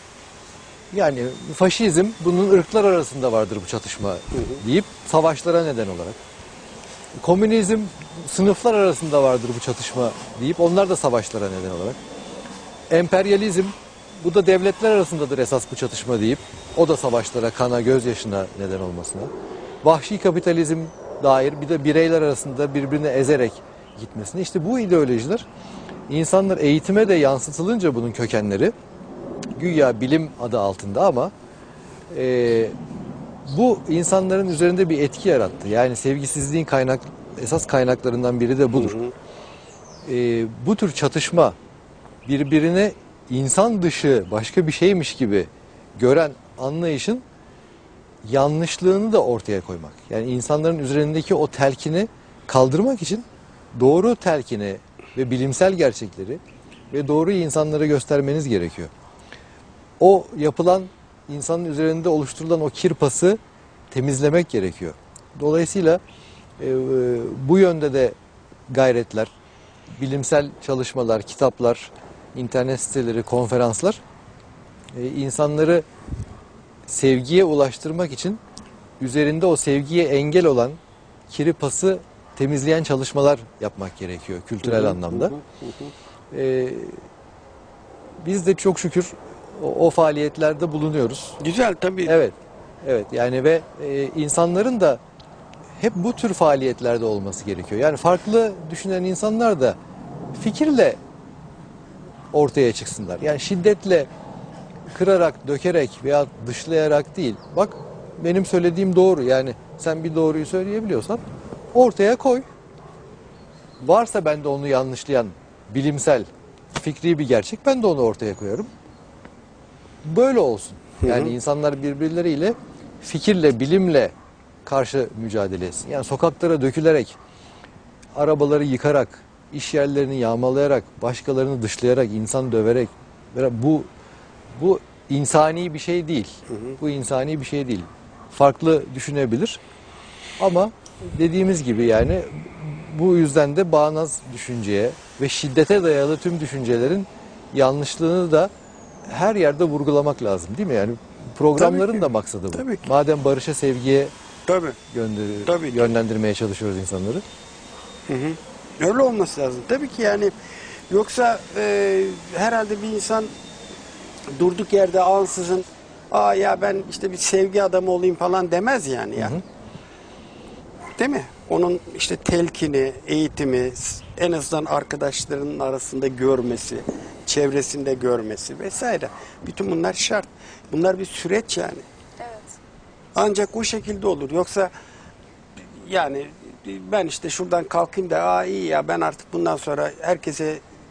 yani faşizm bunun ırklar arasında vardır bu çatışma deyip savaşlara neden olarak. Komünizm sınıflar arasında vardır bu çatışma deyip onlar da savaşlara neden olarak. Emperyalizm bu da devletler arasındadır esas bu çatışma deyip o da savaşlara, kana, gözyaşına neden olmasına. Vahşi kapitalizm dair bir de bireyler arasında birbirini ezerek gitmesine. İşte bu ideolojiler insanlar eğitime de yansıtılınca bunun kökenleri güya bilim adı altında ama e, bu insanların üzerinde bir etki yarattı. Yani sevgisizliğin kaynak esas kaynaklarından biri de budur. E, bu tür çatışma birbirine insan dışı başka bir şeymiş gibi gören anlayışın yanlışlığını da ortaya koymak. Yani insanların üzerindeki o telkini kaldırmak için doğru telkini ve bilimsel gerçekleri ve doğru insanlara göstermeniz gerekiyor. O yapılan, insanın üzerinde oluşturulan o kirpası temizlemek gerekiyor. Dolayısıyla e, e, bu yönde de gayretler, bilimsel çalışmalar, kitaplar, internet siteleri, konferanslar e, insanları sevgiye ulaştırmak için üzerinde o sevgiye engel olan kirpası temizleyen çalışmalar yapmak gerekiyor kültürel anlamda. E, biz de çok şükür o, o faaliyetlerde bulunuyoruz. Güzel tabii. Evet, evet yani ve e, insanların da hep bu tür faaliyetlerde olması gerekiyor. Yani farklı düşünen insanlar da fikirle ortaya çıksınlar. Yani şiddetle, kırarak, dökerek veya dışlayarak değil. Bak benim söylediğim doğru. Yani sen bir doğruyu söyleyebiliyorsan ortaya koy. Varsa bende onu yanlışlayan bilimsel, fikri bir gerçek, ben de onu ortaya koyarım. Böyle olsun. Yani Hı hı. insanlar birbirleriyle fikirle, bilimle karşı mücadele etsin. Yani sokaklara dökülerek, arabaları yıkarak, iş yerlerini yağmalayarak, başkalarını dışlayarak, insan döverek, bu bu insani bir şey değil. Hı hı. Bu insani bir şey değil. Farklı düşünebilir. Ama dediğimiz gibi yani bu yüzden de bağnaz düşünceye ve şiddete dayalı tüm düşüncelerin yanlışlığını da her yerde vurgulamak lazım, değil mi? Yani programların Tabii ki. da maksadı bu. Tabii ki. Madem barışa, sevgiye Tabii. gönder- Tabii ki. yönlendirmeye çalışıyoruz insanları. Hı hı. Öyle olması lazım. Tabii ki yani, yoksa e, herhalde bir insan durduk yerde ansızın aa ya ben işte bir sevgi adamı olayım falan demez yani ya. Hı hı. Değil mi? Onun işte telkini, eğitimi, en azından arkadaşlarının arasında görmesi, çevresinde görmesi vesaire. Bütün bunlar şart. Bunlar bir süreç yani. Evet. Ancak o şekilde olur. Yoksa yani ben işte şuradan kalkayım da aa iyi ya ben artık bundan sonra herkese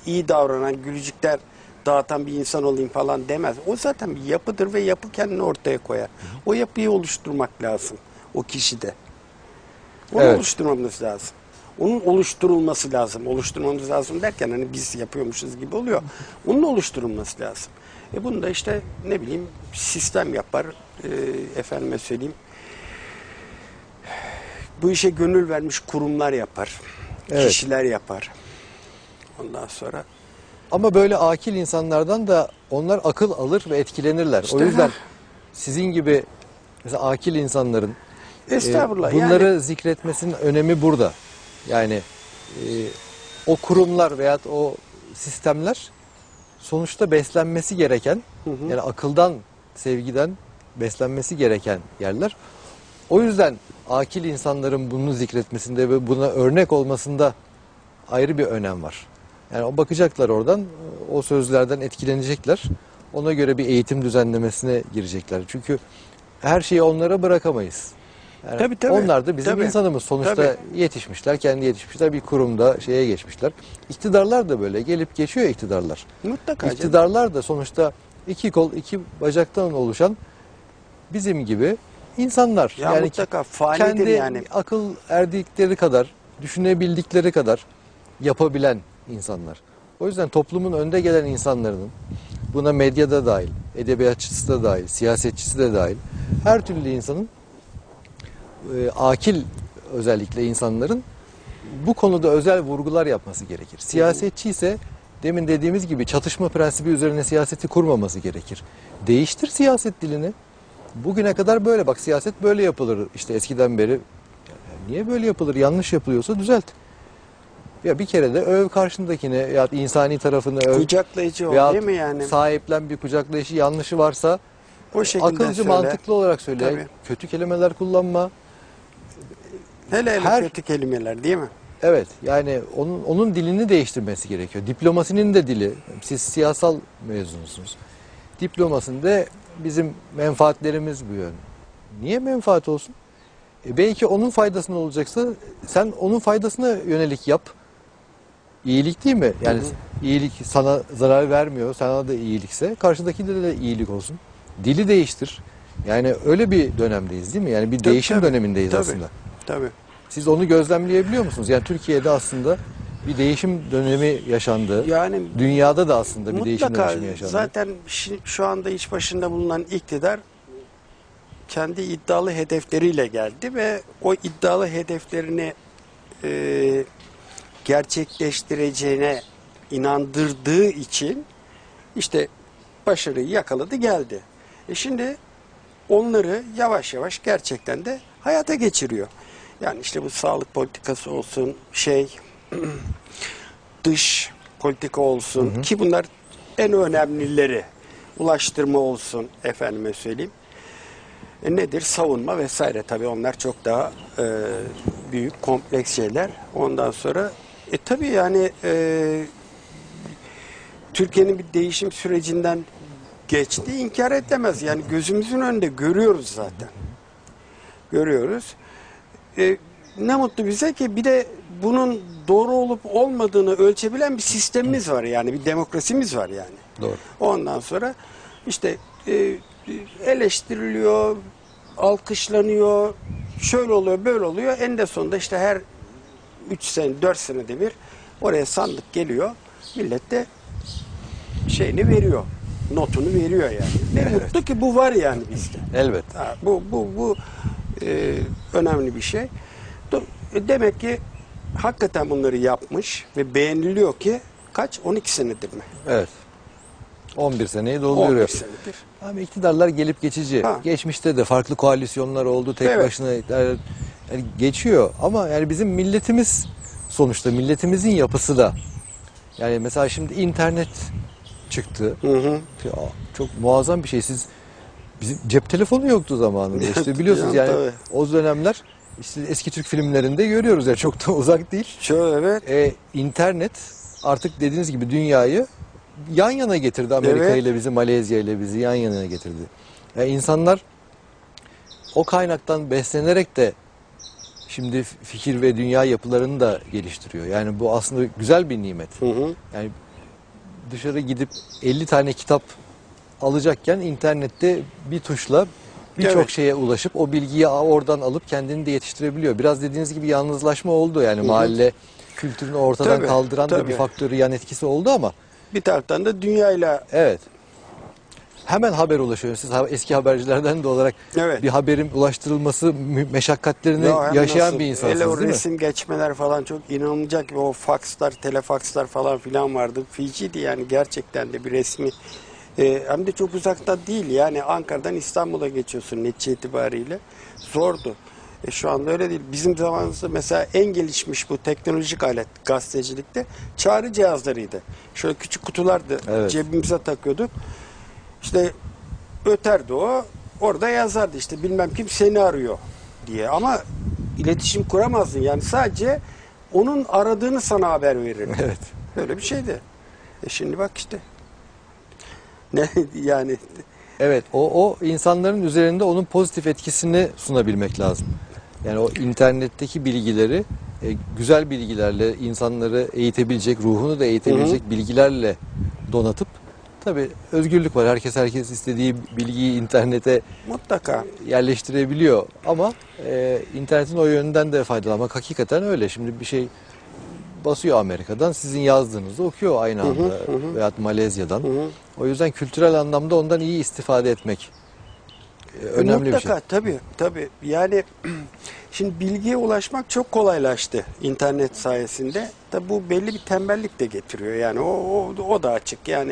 iyi davranan, gülücükler dağıtan bir insan olayım falan demez. O zaten bir yapıdır ve yapı kendini ortaya koyar. O yapıyı oluşturmak lazım o kişide. Onu Evet. oluşturmamız lazım. Onun oluşturulması lazım. Oluşturmamız lazım derken hani biz yapıyormuşuz gibi oluyor. Onun oluşturulması lazım. E bunu da işte ne bileyim sistem yapar. E, efendime söyleyeyim. Bu işe gönül vermiş kurumlar yapar. Evet. Kişiler yapar. Ondan sonra Ama böyle akil insanlardan da onlar akıl alır ve etkilenirler. İşte o yüzden ha. sizin gibi mesela akil insanların estağfurullah e, bunları yani zikretmesinin önemi burada. Yani e, o kurumlar veyahut o sistemler sonuçta beslenmesi gereken, Hı hı. yani akıldan, sevgiden beslenmesi gereken yerler. O yüzden akil insanların bunu zikretmesinde ve buna örnek olmasında ayrı bir önem var. Yani o bakacaklar oradan, o sözlerden etkilenecekler. Ona göre bir eğitim düzenlemesine girecekler. Çünkü her şeyi onlara bırakamayız. Yani Tabii, tabii. onlar da bizim Tabii. insanımız. Sonuçta Tabii. yetişmişler, kendi yetişmişler. Bir kurumda şeye geçmişler. İktidarlar da böyle gelip geçiyor iktidarlar. mutlaka canım. İktidarlar da sonuçta iki kol, iki bacaktan oluşan bizim gibi insanlar. Ya yani mutlaka fanidir kendi yani. akıl erdikleri kadar, düşünebildikleri kadar yapabilen insanlar. O yüzden toplumun önde gelen insanların, buna medyada dahil, edebiyatçısı da dahil, siyasetçisi de dahil, her türlü insanın, e, akil özellikle insanların bu konuda özel vurgular yapması gerekir. Siyasetçi ise demin dediğimiz gibi çatışma prensibi üzerine siyaseti kurmaması gerekir. Değiştir siyaset dilini. Bugüne kadar böyle, bak siyaset böyle yapılır işte eskiden beri. Niye böyle yapılır? Yanlış yapılıyorsa düzelt. Ya bir kere de öv karşındakini ya insani tarafını öv. Kucaklayıcı ol Veyahut değil mi yani? sahiplen bir kucaklayışı, yanlışı varsa O şekilde akılcı, söyle. mantıklı olarak söyle. Tabii. Kötü kelimeler kullanma. Hele hele Her- kötü kelimeler değil mi? Evet, yani onun onun dilini değiştirmesi gerekiyor. Diplomasinin de dili. Siz siyasal mezunusunuz. Diplomasında bizim menfaatlerimiz bu yön. Niye menfaat olsun? E belki onun faydasına olacaksa sen onun faydasına yönelik yap. İyilik değil mi? Yani Hı hı. iyilik sana zarar vermiyor, sana da iyilikse karşıdakinde de iyilik olsun. Dili değiştir. Yani öyle bir dönemdeyiz değil mi? Yani bir Tabii, değişim tabii. dönemindeyiz Tabii. aslında. Tabii. Siz onu gözlemleyebiliyor musunuz? Yani Türkiye'de aslında bir değişim dönemi yaşandı. Yani Dünyada da aslında bir değişim mutlaka dönemi yaşandı. zaten şi- şu anda iş başında bulunan iktidar kendi iddialı hedefleriyle geldi ve o iddialı hedeflerini e, gerçekleştireceğine inandırdığı için işte başarıyı yakaladı geldi. E şimdi onları yavaş yavaş gerçekten de hayata geçiriyor. Yani işte bu sağlık politikası olsun, şey dış politika olsun Hı hı. ki bunlar en önemlileri. Ulaştırma olsun efendime söyleyeyim. E nedir? Savunma vesaire. Tabii onlar çok daha e, büyük, kompleks şeyler. Ondan sonra e tabii yani e, Türkiye'nin bir değişim sürecinden geçti. İnkar edilemez. Yani gözümüzün önünde görüyoruz zaten. Görüyoruz. E, ne mutlu bize ki bir de bunun doğru olup olmadığını ölçebilen bir sistemimiz var yani. Bir demokrasimiz var yani. Doğru. Ondan sonra işte e, eleştiriliyor, alkışlanıyor, şöyle oluyor, böyle oluyor. En de sonunda işte her üç sene, dört senede bir oraya sandık geliyor. Millet de şeyini veriyor, notunu veriyor yani. Ne mutlu ki bu var yani bizde. Elbette. Ha, bu bu bu e, önemli bir şey. Do- e, Demek ki hakikaten bunları yapmış ve beğeniliyor ki kaç? on iki senedir mi? Evet. on bir seneyi on dolduruyor. bir senedir. Ama iktidarlar gelip geçici. Ha. Geçmişte de farklı koalisyonlar oldu. Tek Evet. başına iktidar- yani geçiyor. Ama yani bizim milletimiz sonuçta milletimizin yapısı da. Yani mesela şimdi internet çıktı. Hı hı. Ya, çok muazzam bir şey. Siz bizim cep telefonu yoktu zamanında. İşte biliyorsunuz yani Tabii. o dönemler işte eski Türk filmlerinde görüyoruz ya, çok da uzak değil. Şöyle evet. E, internet artık dediğiniz gibi dünyayı yan yana getirdi. Amerika Evet. ile bizi, Malezya ile bizi yan yana getirdi. Yani insanlar o kaynaktan beslenerek de şimdi fikir ve dünya yapılarını da geliştiriyor. Yani bu aslında güzel bir nimet. Hı hı. Yani dışarı gidip elli tane kitap alacakken internette bir tuşla birçok Evet. şeye ulaşıp o bilgiyi oradan alıp kendini de yetiştirebiliyor. Biraz dediğiniz gibi yalnızlaşma oldu yani mahalle kültürünü ortadan Tabii, kaldıran da tabii. bir faktörü, yan etkisi oldu ama Bir taraftan da dünyayla evet. Hemen haber ulaşıyor. Siz ha- eski habercilerden de olarak Evet. bir haberin ulaştırılması mü- meşakkatlerini Ya hem yaşayan nasıl, bir hele insansınız o değil mi? resim geçmeler falan çok inanılacak gibi, o fakslar, telefakslar falan filan vardı. Feciydi yani, gerçekten de bir resmi. Ee, hem de çok uzakta değil yani, Ankara'dan İstanbul'a geçiyorsun netice itibariyle. Zordu. E, şu anda öyle değil. Bizim zamanımızda mesela en gelişmiş bu teknolojik alet gazetecilikte çağrı cihazlarıydı. Şöyle küçük kutulardı, Evet. cebimize takıyorduk. İşte öterdi o, orada yazardı işte bilmem kim seni arıyor diye, ama iletişim kuramazdın yani, sadece onun aradığını sana haber verirdi. Evet. Böyle bir şeydi. E şimdi bak işte. Ne yani, Evet, o, o insanların üzerinde onun pozitif etkisini sunabilmek lazım. Yani o internetteki bilgileri e, güzel bilgilerle insanları eğitebilecek, ruhunu da eğitebilecek bilgilerle donatıp, tabii özgürlük var. Herkes herkes istediği bilgiyi internete mutlaka. yerleştirebiliyor ama e, internetin o yönünden de faydalanmak hakikaten öyle. Şimdi bir şey basıyor Amerika'dan, sizin yazdığınızı okuyor aynı anda veyahut Malezya'dan. O yüzden kültürel anlamda ondan iyi istifade etmek e, önemli bir şey. Mutlaka tabii tabii. Yani şimdi bilgiye ulaşmak çok kolaylaştı internet sayesinde. Tabii bu belli bir tembellik de getiriyor yani, o o, o da açık yani.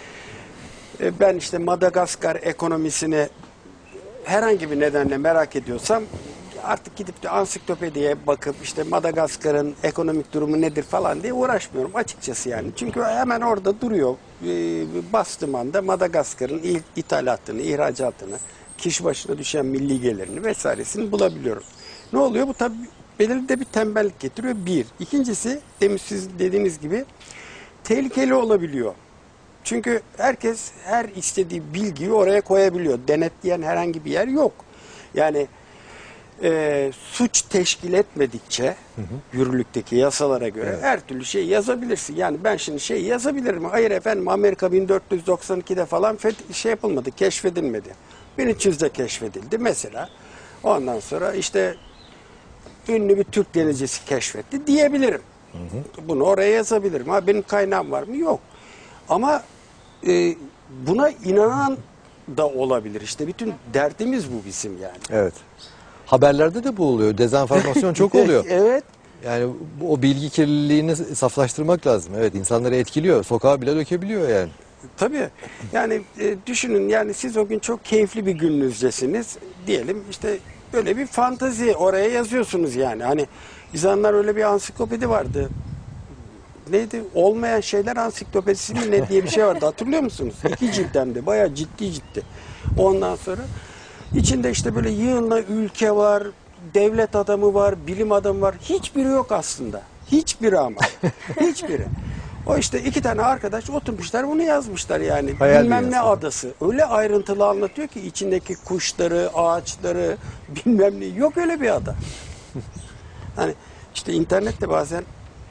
E, Ben işte Madagaskar ekonomisini herhangi bir nedenle merak ediyorsam, artık gidip de ansiklopediye bakıp işte Madagaskar'ın ekonomik durumu nedir falan diye uğraşmıyorum açıkçası yani. Çünkü hemen orada duruyor. E, bastığım anda Madagaskar'ın il- ithalatını, ihracatını, kişi başına düşen milli gelirini vesairesini bulabiliyorum. Ne oluyor? Bu tabii belirli de bir tembellik getiriyor. Bir. İkincisi, demin siz dediğiniz gibi tehlikeli olabiliyor. Çünkü herkes her istediği bilgiyi oraya koyabiliyor. Denetleyen herhangi bir yer yok. Yani e, suç teşkil etmedikçe yürürlükteki yasalara göre Evet. her türlü şey yazabilirsin. Yani ben şimdi şey yazabilirim. Hayır efendim, Amerika bin dört yüz doksan ikide falan feth- şey yapılmadı, keşfedilmedi. bin üç yüzde keşfedildi mesela. Ondan sonra işte ünlü bir Türk denizcisi keşfetti diyebilirim. Bunu oraya yazabilirim. Ha, benim kaynağım var mı? Yok. Ama e, buna inanan da olabilir. İşte bütün derdimiz bu bizim yani. Evet. Haberlerde de bu oluyor. Dezenformasyon çok oluyor. Evet. Yani bu, o bilgi kirliliğini saflaştırmak lazım. Evet, insanları etkiliyor. Sokağa bile dökebiliyor yani. Tabii. Yani e, düşünün yani, siz o gün çok keyifli bir gününüzdesiniz diyelim, işte böyle bir fantazi oraya yazıyorsunuz yani. Hani bir zamanlar öyle bir ansiklopedi vardı. Neydi? Olmayan şeyler ansiklopedisi mi ne diye bir şey vardı, hatırlıyor musunuz? İki ciltten de bayağı ciddi ciddi. Ondan sonra içinde işte böyle yığınla ülke var, devlet adamı var, bilim adamı var. Hiçbiri yok aslında. Hiçbiri ama. Hiçbiri. O işte iki tane arkadaş oturmuşlar, bunu yazmışlar yani. Hayal bilmem ne dünyası. adası. Öyle ayrıntılı anlatıyor ki içindeki kuşları, ağaçları, bilmem ne. Yok öyle bir ada. Hani işte internette bazen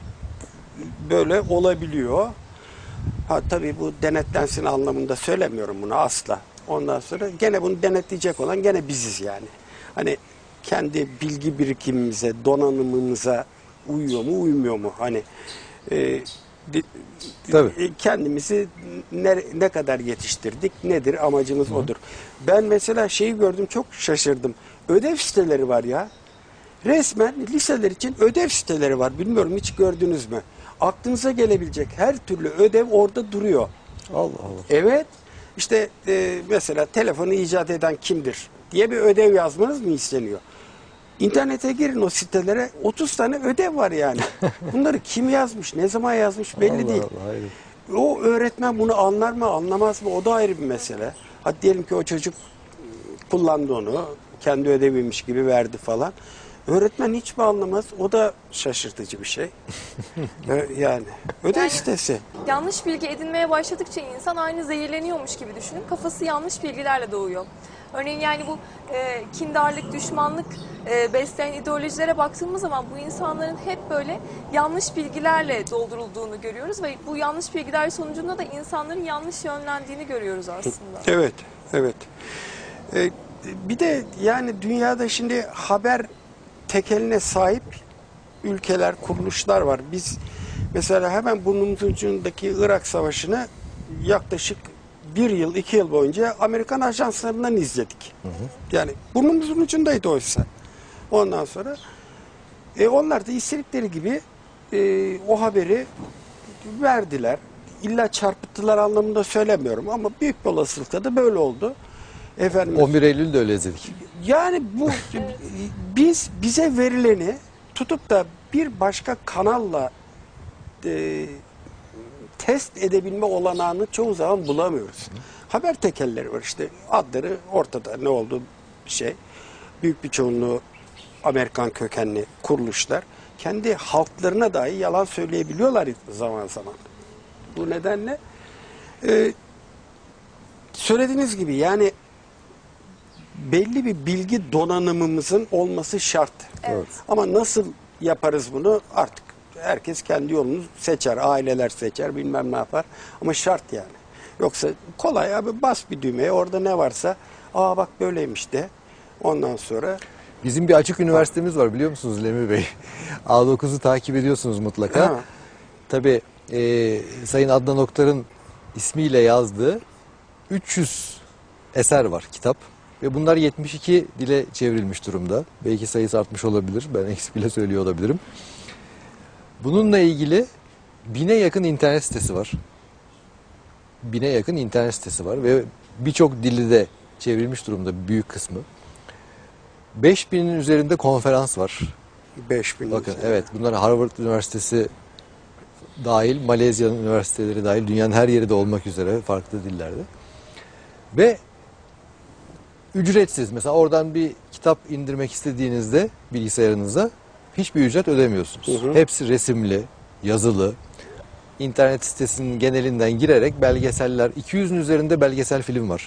böyle olabiliyor. Ha tabii bu denetlensin anlamında söylemiyorum bunu asla. Ondan sonra gene bunu denetleyecek olan gene biziz yani. Hani kendi bilgi birikimimize, donanımımıza uyuyor mu, uymuyor mu? Hani e, de- Tabii. e, kendimizi ne, ne kadar yetiştirdik, nedir amacımız odur. Ben mesela şeyi gördüm, çok şaşırdım. Ödev siteleri var ya. Resmen liseler için ödev siteleri var. Bilmiyorum, hiç gördünüz mü? Aklınıza gelebilecek her türlü ödev orada duruyor. Allah Allah. Evet. İşte e, mesela telefonu icat eden kimdir diye bir ödev yazmanız mı isteniyor? İnternete girin, o sitelere otuz tane ödev var yani. Bunları kim yazmış, ne zaman yazmış belli Allah değil. Allah, hayret. O öğretmen bunu anlar mı, anlamaz mı? O da ayrı bir mesele. Hadi diyelim ki o çocuk kullandı onu, kendi ödeviymiş gibi verdi falan. Öğretmen hiç mi anlamaz? O da şaşırtıcı bir şey. Ee, yani ödev Yani- sitesi. Yanlış bilgi edinmeye başladıkça insan aynı zehirleniyormuş gibi düşünün. Kafası yanlış bilgilerle doğuyor. Örneğin yani bu e, kindarlık, düşmanlık e, besleyen ideolojilere baktığımız zaman bu insanların hep böyle yanlış bilgilerle doldurulduğunu görüyoruz ve bu yanlış bilgiler sonucunda da insanların yanlış yönlendiğini görüyoruz aslında. Evet, evet. Ee, bir de yani dünyada şimdi haber tekeline sahip ülkeler, kuruluşlar var. Biz mesela hemen burnumuzun ucundaki Irak Savaşı'nı yaklaşık bir yıl, iki yıl boyunca Amerikan ajanslarından izledik. Hı hı. Yani burnumuzun ucundaydı oysa. Ondan sonra e, onlar da istedikleri gibi e, o haberi verdiler. İlla çarpıttılar anlamında söylemiyorum ama büyük bir olasılıkla da böyle oldu. Efendim, on bir Eylül'de öyle izledik. yani bu biz bize verileni tutup da bir başka kanalla e, test edebilme olanağını çoğu zaman bulamıyoruz. Haber tekelleri var işte, adları ortada, ne oldu bir şey. Büyük bir çoğunluğu Amerikan kökenli kuruluşlar kendi halklarına dahi yalan söyleyebiliyorlar zaman zaman. Bu nedenle e, söylediğiniz gibi yani belli bir bilgi donanımımızın olması şart. Evet. Ama nasıl yaparız bunu artık herkes kendi yolunu seçer, aileler seçer, bilmem ne yapar. Ama şart yani. Yoksa kolay abi, bas bir düğmeye, orada ne varsa aa bak böyleymiş de. Ondan sonra Bizim bir açık üniversitemiz var, biliyor musunuz Lemi Bey? A dokuzu takip ediyorsunuz mutlaka. Ha. Tabii e, Sayın Adnan Oktar'ın ismiyle yazdığı üç yüz eser var, kitap. Ve bunlar yetmiş iki dile çevrilmiş durumda. Belki sayısı artmış olabilir. Ben eksik bile söylüyor olabilirim. Bununla ilgili bine yakın internet sitesi var. Bine yakın internet sitesi var ve birçok dili de çevrilmiş durumda, büyük kısmı. beş binin üzerinde konferans var. beş bin. Bakın evet, bunlar Harvard Üniversitesi dahil, Malezya'nın üniversiteleri dahil, dünyanın her yeri de olmak üzere farklı dillerde. Ve ücretsiz. Mesela oradan bir kitap indirmek istediğinizde bilgisayarınıza hiçbir ücret ödemiyorsunuz. Hı hı. Hepsi resimli, yazılı. İnternet sitesinin genelinden girerek belgeseller, iki yüzün üzerinde belgesel film var.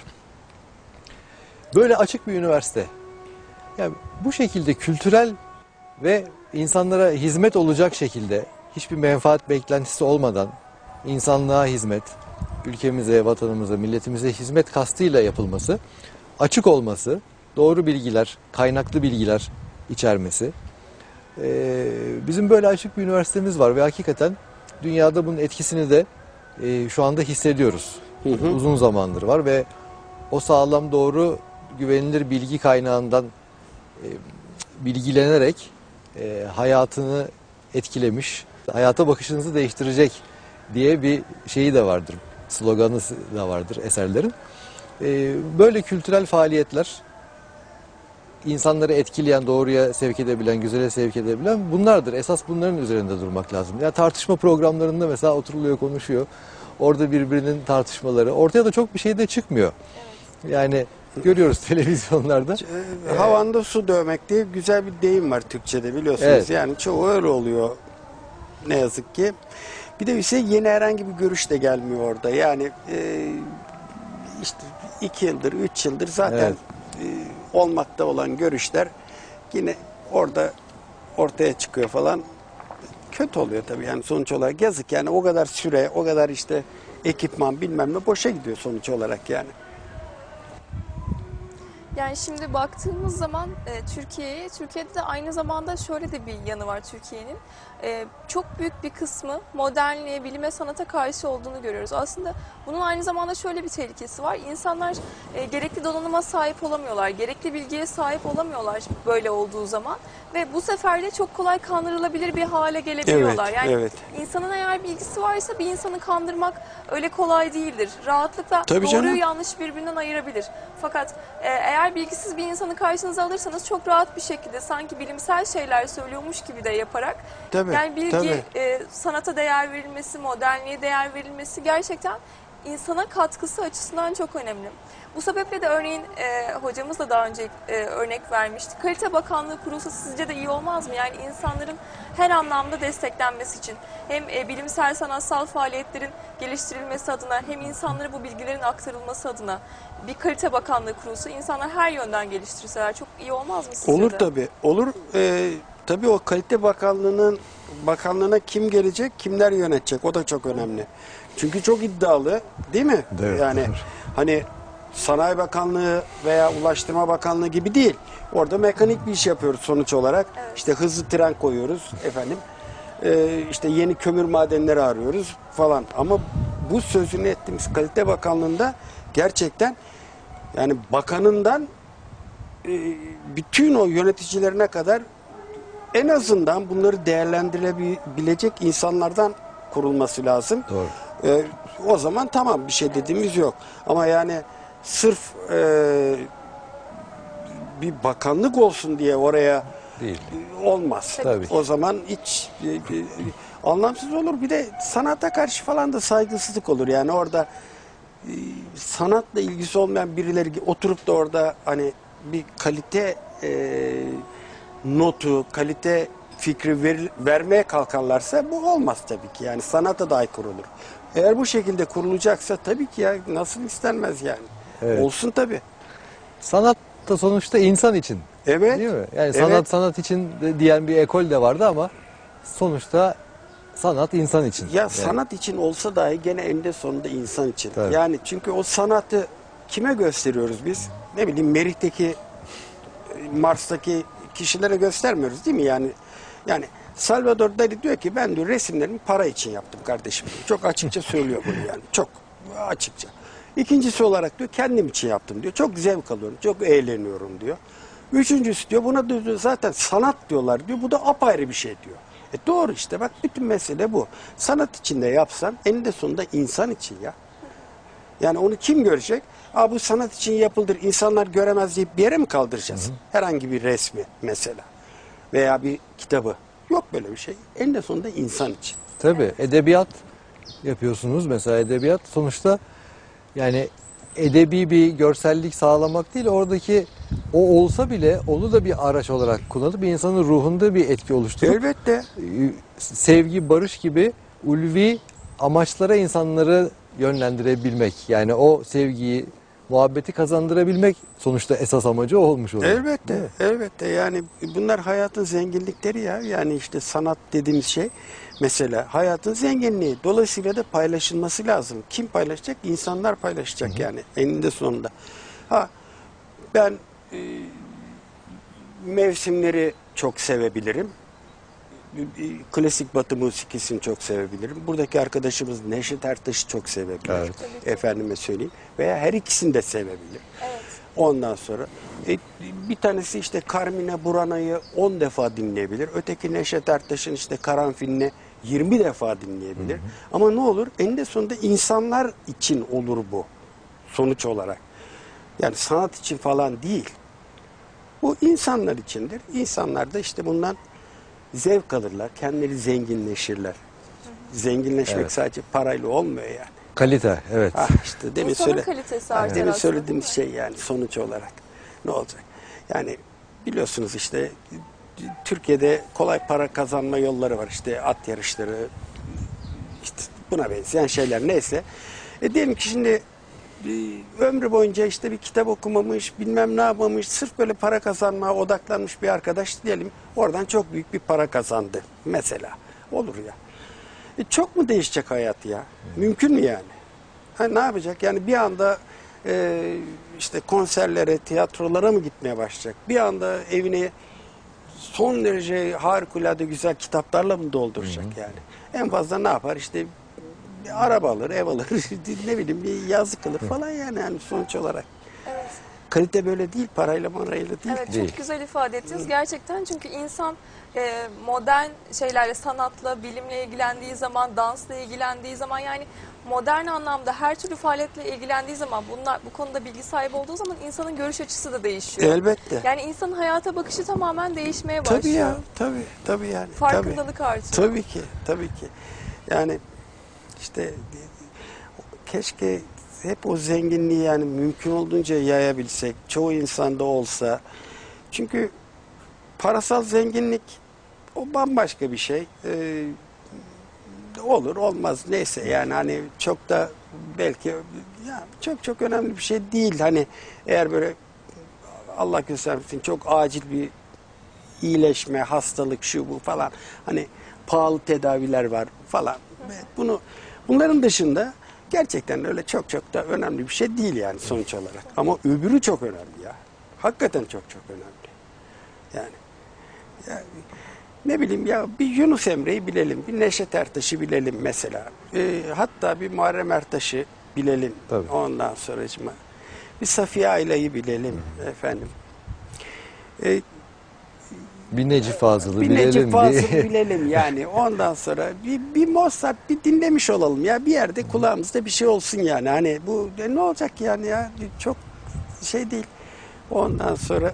Böyle açık bir üniversite. Yani bu şekilde kültürel ve insanlara hizmet olacak şekilde, hiçbir menfaat beklentisi olmadan insanlığa hizmet, ülkemize, vatanımıza, milletimize hizmet kastıyla yapılması, açık olması, doğru bilgiler, kaynaklı bilgiler içermesi. Ee, bizim böyle açık bir üniversitemiz var ve hakikaten dünyada bunun etkisini de e, şu anda hissediyoruz. Hı hı. Uzun zamandır var ve o sağlam, doğru, güvenilir bilgi kaynağından e, bilgilenerek e, hayatını etkilemiş, hayata bakışınızı değiştirecek diye bir şeyi de vardır. Sloganı da vardır eserlerin. E, böyle kültürel faaliyetler, insanları etkileyen, doğruya sevk edebilen, güzele sevk edebilen bunlardır. Esas bunların üzerinde durmak lazım. Ya tartışma programlarında mesela oturuluyor, konuşuyor. Orada birbirinin tartışmaları. Ortaya da çok bir şey de çıkmıyor. Yani görüyoruz televizyonlarda. Ee, havanda su dövmek diye güzel bir deyim var Türkçe'de, biliyorsunuz. Evet. Yani çoğu öyle oluyor ne yazık ki. Bir de bir şey, yeni herhangi bir görüş de gelmiyor orada. Yani e, işte iki yıldır, üç yıldır zaten Evet. e, olmakta olan görüşler yine orada ortaya çıkıyor falan. Kötü oluyor tabii yani sonuç olarak, yazık yani, o kadar süre, o kadar işte ekipman bilmem ne boşa gidiyor sonuç olarak yani. Yani şimdi baktığımız zaman e, Türkiye'ye, Türkiye'de de aynı zamanda şöyle de bir yanı var Türkiye'nin. E, çok büyük bir kısmı modernliğe, bilime, sanata karşı olduğunu görüyoruz. Aslında bunun aynı zamanda şöyle bir tehlikesi var. İnsanlar e, gerekli donanıma sahip olamıyorlar, gerekli bilgiye sahip olamıyorlar böyle olduğu zaman. Ve bu sefer de çok kolay kandırılabilir bir hale gelebiliyorlar. Evet, yani evet. insanın eğer bilgisi varsa bir insanı kandırmak öyle kolay değildir. Rahatlıkla Tabii doğruyu canım. yanlış birbirinden ayırabilir. Fakat e, eğer bilgisiz bir insanı karşınıza alırsanız çok rahat bir şekilde sanki bilimsel şeyler söylüyormuş gibi de yaparak, Tabii, yani bilgi, tabii. e, sanata değer verilmesi, modernliğe değer verilmesi gerçekten insana katkısı açısından çok önemli. Bu sebeple de örneğin e, hocamız da daha önce e, örnek vermişti. Kalite Bakanlığı kurulsa sizce de iyi olmaz mı? Yani insanların her anlamda desteklenmesi için hem e, bilimsel sanatsal faaliyetlerin geliştirilmesi adına hem insanlara bu bilgilerin aktarılması adına bir Kalite Bakanlığı kurulsa insanlar her yönden geliştirseler çok iyi olmaz mı sizce Olur de? tabii. Olur. Ee, tabii o Kalite Bakanlığı'nın bakanlığına kim gelecek, kimler yönetecek? O da çok önemli. Çünkü çok iddialı, değil mi? Evet, yani doğru. hani Sanayi Bakanlığı veya Ulaştırma Bakanlığı gibi değil. Orada mekanik bir iş yapıyoruz sonuç olarak. Evet. İşte hızlı tren koyuyoruz efendim. Ee, işte yeni kömür madenleri arıyoruz falan. Ama bu sözünü ettiğimiz Kalite Bakanlığı'nda gerçekten yani bakanından e, bütün o yöneticilerine kadar en azından bunları değerlendirebilecek insanlardan kurulması lazım. Doğru. Ee, o zaman tamam bir şey dediğimiz yok. Ama yani sırf e, bir bakanlık olsun diye oraya Değil. olmaz. Tabii. O zaman hiç e, e, anlamsız olur. Bir de sanata karşı falan da saygısızlık olur. Yani orada e, sanatla ilgisi olmayan birileri oturup da orada hani bir kalite e, notu, kalite fikri ver, vermeye kalkarlarsa bu olmaz tabii ki. Yani sanata da aykırı olur. Eğer bu şekilde kurulacaksa tabii ki ya nasıl istenmez yani. Evet. Olsun tabii. Sanat da sonuçta insan için. Evet. Değil mi? Yani sanat Evet. sanat için de diyen bir ekol de vardı ama sonuçta sanat insan için. Ya Yani. sanat için olsa dahi gene eninde sonunda insan için. Tabii. Yani çünkü o sanatı kime gösteriyoruz biz? Ne bileyim Merih'teki, Mars'taki kişilere göstermiyoruz değil mi? Yani yani Salvador Dali diyor ki ben diyor resimlerimi para için yaptım kardeşim diyor. Çok açıkça söylüyor bunu yani. Çok açıkça. İkincisi olarak diyor kendim için yaptım diyor. Çok zevk alıyorum, çok eğleniyorum diyor. Üçüncüsü diyor buna diyor, zaten sanat diyorlar diyor. Bu da apayrı bir şey diyor. E doğru işte bak bütün mesele bu. Sanat içinde yapsan eninde sonunda insan için ya. Yani onu kim görecek? Aa, bu sanat için yapıldır, insanlar göremez deyip bir yere mi kaldıracağız? Hı hı. Herhangi bir resmi mesela veya bir kitabı. Yok böyle bir şey. Eninde sonunda insan için. Tabii edebiyat yapıyorsunuz mesela edebiyat sonuçta yani edebi bir görsellik sağlamak değil oradaki o olsa bile onu da bir araç olarak kullanıp bir insanın ruhunda bir etki oluşturup Elbette. sevgi, barış gibi ulvi amaçlara insanları yönlendirebilmek. Yani o sevgiyi, muhabbeti kazandırabilmek sonuçta esas amacı o olmuş oluyor. Elbette. Elbette. Yani bunlar hayatın zenginlikleri ya. Yani işte sanat dediğimiz şey mesela hayatın zenginliği. Dolayısıyla da paylaşılması lazım. Kim paylaşacak? İnsanlar paylaşacak. Hı hı. Yani eninde sonunda. Ha ben e, mevsimleri çok sevebilirim. Klasik Batı musikisini çok sevebilirim. Buradaki arkadaşımız Neşet Ertaş'ı çok sevebilir. Evet. Efendime söyleyeyim. Veya her ikisini de sevebilir. Evet. Ondan sonra e, bir tanesi işte Carmine Burana'yı on defa dinleyebilir. Öteki Neşet Ertaş'ın işte Karanfilini yirmi defa dinleyebilir. Hı hı. Ama ne olur? Eninde sonunda insanlar için olur bu. Sonuç olarak. Yani sanat için falan değil. Bu insanlar içindir. İnsanlar da işte bundan zevk alırlar. Kendileri zenginleşirler. Zenginleşmek Evet. sadece parayla olmuyor yani. Kalite, evet. Ah işte demin İnsanın söyle. kalitesi Ah, artar demin aslında, söylediğimiz değil mi? şey yani sonuç olarak ne olacak? Yani biliyorsunuz işte Türkiye'de kolay para kazanma yolları var. İşte at yarışları, işte buna benzeyen şeyler neyse. E diyelim ki şimdi ömrü boyunca işte bir kitap okumamış, bilmem ne yapmamış, sırf böyle para kazanmaya odaklanmış bir arkadaş diyelim. Oradan çok büyük bir para kazandı mesela. Olur ya. E çok mu değişecek hayatı ya? Mümkün mü yani? Ha, ne yapacak? Yani bir anda e, işte konserlere, tiyatrolara mı gitmeye başlayacak? Bir anda evine son derece harikulade güzel kitaplarla mı dolduracak hı hı. yani? En fazla ne yapar? İşte bir araba alır, ev alır, ne bileyim bir yazlık alır falan yani, yani sonuç olarak. Evet. Kalite böyle değil, parayla marayla değil. Evet, Değil. çok güzel ifade ettiniz. Gerçekten çünkü insan e, modern şeylerle, sanatla, bilimle ilgilendiği zaman, dansla ilgilendiği zaman yani modern anlamda her türlü faaliyetle ilgilendiği zaman bunlar bu konuda bilgi sahibi olduğu zaman insanın görüş açısı da değişiyor. Elbette. Yani insanın hayata bakışı tamamen değişmeye başlıyor. Tabii ya, tabii, tabii yani. Farkındalık tabii. artıyor. Tabii ki, tabii ki. Yani işte keşke hep o zenginliği yani mümkün olduğunca yayabilsek. Çoğu insanda olsa. Çünkü parasal zenginlik o bambaşka bir şey. Ee, olur olmaz neyse yani hani çok da belki ya çok çok önemli bir şey değil. Hani eğer böyle Allah göstermesin çok acil bir iyileşme, hastalık şu bu falan hani pahalı tedaviler var falan. Bunu bunların dışında gerçekten öyle çok çok da önemli bir şey değil yani sonuç olarak. Ama öbürü çok önemli ya. Hakikaten çok çok önemli. Yani, yani ne bileyim ya bir Yunus Emre'yi bilelim, bir Neşet Ertaş'ı bilelim mesela. Ee, hatta bir Muharrem Ertaş'ı bilelim. Tabii. Ondan sonra bir Safiye Ayla'yı bilelim efendim. Ee, Bir Necip Fazıl'ı bir bilelim. Necip Fazıl'ı bir- bilelim yani. Ondan sonra bir, bir Mozart bir dinlemiş olalım ya. Bir yerde kulağımızda bir şey olsun yani. Hani bu e, ne olacak yani ya? Çok şey değil. Ondan sonra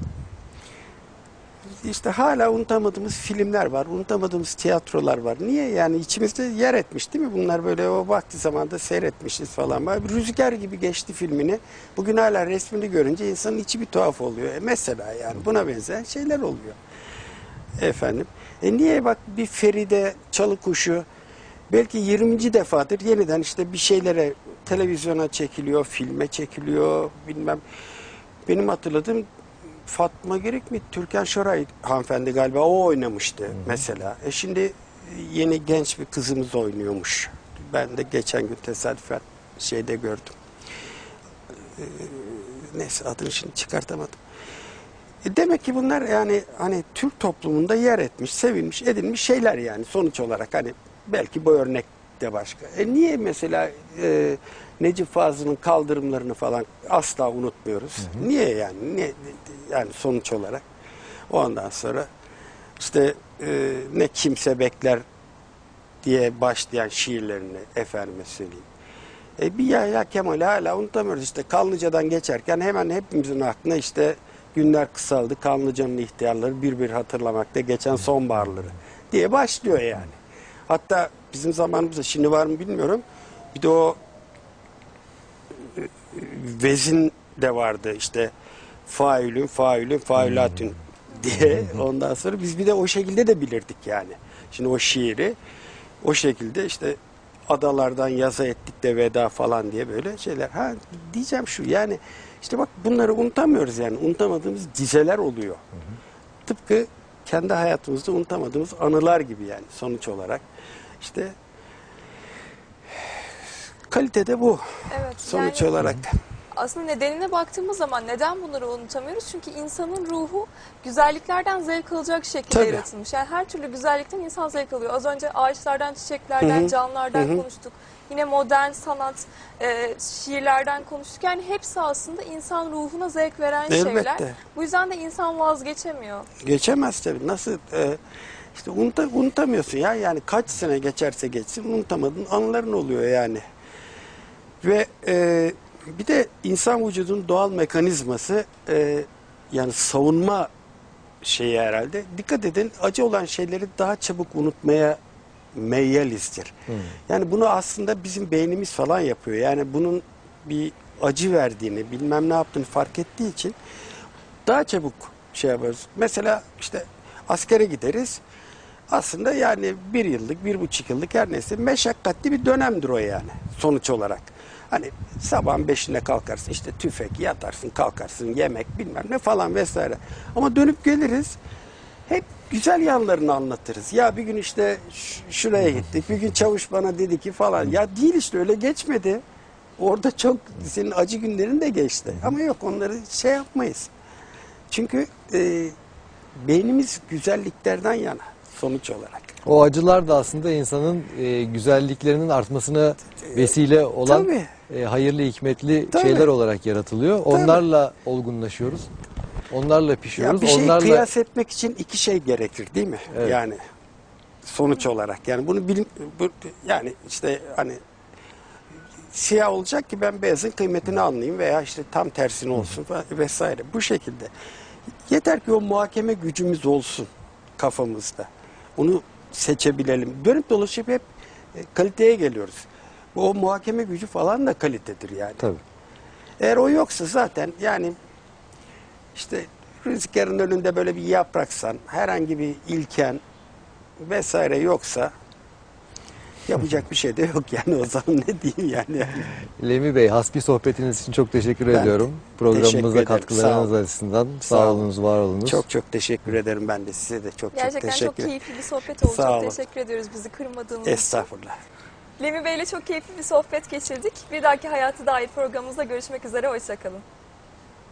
işte hala unutamadığımız filmler var. Unutamadığımız tiyatrolar var. Niye? Yani içimizde yer etmiş değil mi? Bunlar böyle o vakti zamanda seyretmişiz falan. Böyle bir rüzgar gibi geçti filmini. Bugün hala resmini görünce insanın içi bir tuhaf oluyor. E mesela yani buna benzer şeyler oluyor. Efendim. E niye bak bir Feride Çalıkuşu belki yirminci defadır yeniden işte bir şeylere televizyona çekiliyor, filme çekiliyor bilmem. Benim hatırladığım Fatma Girik mi? Türkan Şoray hanımefendi galiba o oynamıştı mesela. E şimdi yeni genç bir kızımız oynuyormuş. Ben de geçen gün tesadüfen şeyde gördüm. E, neyse adını şimdi çıkartamadım. E demek ki bunlar yani hani Türk toplumunda yer etmiş, sevilmiş, edilmiş şeyler yani sonuç olarak hani belki bu örnek de başka. E niye mesela e, Necip Fazıl'ın kaldırımlarını falan asla unutmuyoruz? Hı hı. Niye yani? Niye, yani sonuç olarak ondan sonra işte e, ne kimse bekler diye başlayan şiirlerini efendime söyleyeyim. E bir Yahya Kemal'i hala unutamıyoruz. İşte Kanlıca'dan geçerken hemen hepimizin aklına işte günler kısaldı, Kanlıca'nın ihtiyarları bir bir hatırlamakta geçen sonbaharları diye başlıyor yani. Hatta bizim zamanımızda şimdi var mı bilmiyorum. Bir de o vezin de vardı işte faülün, faülün, faülatün diye. Ondan sonra biz bir de o şekilde de bilirdik yani. Şimdi o şiiri o şekilde işte adalardan yaza ettik de veda falan diye böyle şeyler. Ha diyeceğim şu yani işte bak bunları unutamıyoruz yani. Unutamadığımız dizeler oluyor. Hı hı. Tıpkı kendi hayatımızda unutamadığımız anılar gibi yani sonuç olarak. İşte kalitede bu. Evet, sonuç yani olarak. aslında nedenine baktığımız zaman neden bunları unutamıyoruz? Çünkü insanın ruhu güzelliklerden zevk alacak şekilde Tabii. yaratılmış. Yani her türlü güzellikten insan zevk alıyor. Az önce ağaçlardan, çiçeklerden, Hı hı. canlılardan Hı hı. konuştuk. Yine modern sanat, e, şiirlerden konuştuk. Yani hepsi aslında insan ruhuna zevk veren Elbette. şeyler. Bu yüzden de insan vazgeçemiyor. Geçemez tabii. Nasıl e, işte unuta, unutamıyorsun ya. Yani kaç sene geçerse geçsin unutamadığın anıların oluyor yani. Ve e, bir de insan vücudunun doğal mekanizması e, yani savunma şeyi herhalde. Dikkat edin acı olan şeyleri daha çabuk unutmaya meyyalizdir. Hmm. Yani bunu aslında bizim beynimiz falan yapıyor. Yani bunun bir acı verdiğini, bilmem ne yaptığını fark ettiği için daha çabuk şey yaparız. Mesela işte askere gideriz. Aslında yani bir yıllık, bir buçuk yıllık her neyse meşakkatli bir dönemdir o yani sonuç olarak. Hani sabahın beşinde kalkarsın işte tüfek yatarsın kalkarsın yemek bilmem ne falan vesaire. Ama dönüp geliriz hep güzel yanlarını anlatırız. Ya bir gün işte şuraya gittik bir gün çavuş bana dedi ki falan. Ya değil işte öyle geçmedi. Orada çok senin acı günlerin de geçti. Ama yok onları şey yapmayız. Çünkü e, beynimiz güzelliklerden yana sonuç olarak. O acılar da aslında insanın e, güzelliklerinin artmasına vesile olan e, hayırlı, hikmetli Tabii. şeyler olarak yaratılıyor. Tabii. Onlarla olgunlaşıyoruz. Onlarla pişiyoruz. Ya bir şey Onlarla... kıyas etmek için iki şey gerekir değil mi? Evet. Yani sonuç olarak. Yani bunu bilim, bu, yani işte hani siyah olacak ki ben beyazın kıymetini anlayayım veya işte tam tersine olsun falan vesaire. Bu şekilde. Yeter ki o muhakeme gücümüz olsun kafamızda. Onu seçebilelim. Dönüp dolaşıp hep e, kaliteye geliyoruz. O muhakeme gücü falan da kalitedir yani. Tabii. Eğer o yoksa zaten yani işte rüzgarın önünde böyle bir yapraksan, herhangi bir ilken vesaire yoksa yapacak bir şey de yok yani, o zaman ne diyeyim yani. Lemi Bey, hasbi sohbetiniz için çok teşekkür Ben ediyorum. teşekkür Programımıza ederim. katkılarınız Sağ olun. açısından. Sağ Sağ olun. olunuz, var olunuz. Çok çok teşekkür ederim ben de, size de çok çok Gerçekten teşekkür çok ederim. keyifli bir sohbet oldu. Sağ Çok olun. teşekkür ediyoruz bizi kırmadığınız için. Estağfurullah. Lemi Bey'le çok keyifli bir sohbet geçirdik. Bir dahaki Hayata Dair programımızda görüşmek üzere. Hoşçakalın.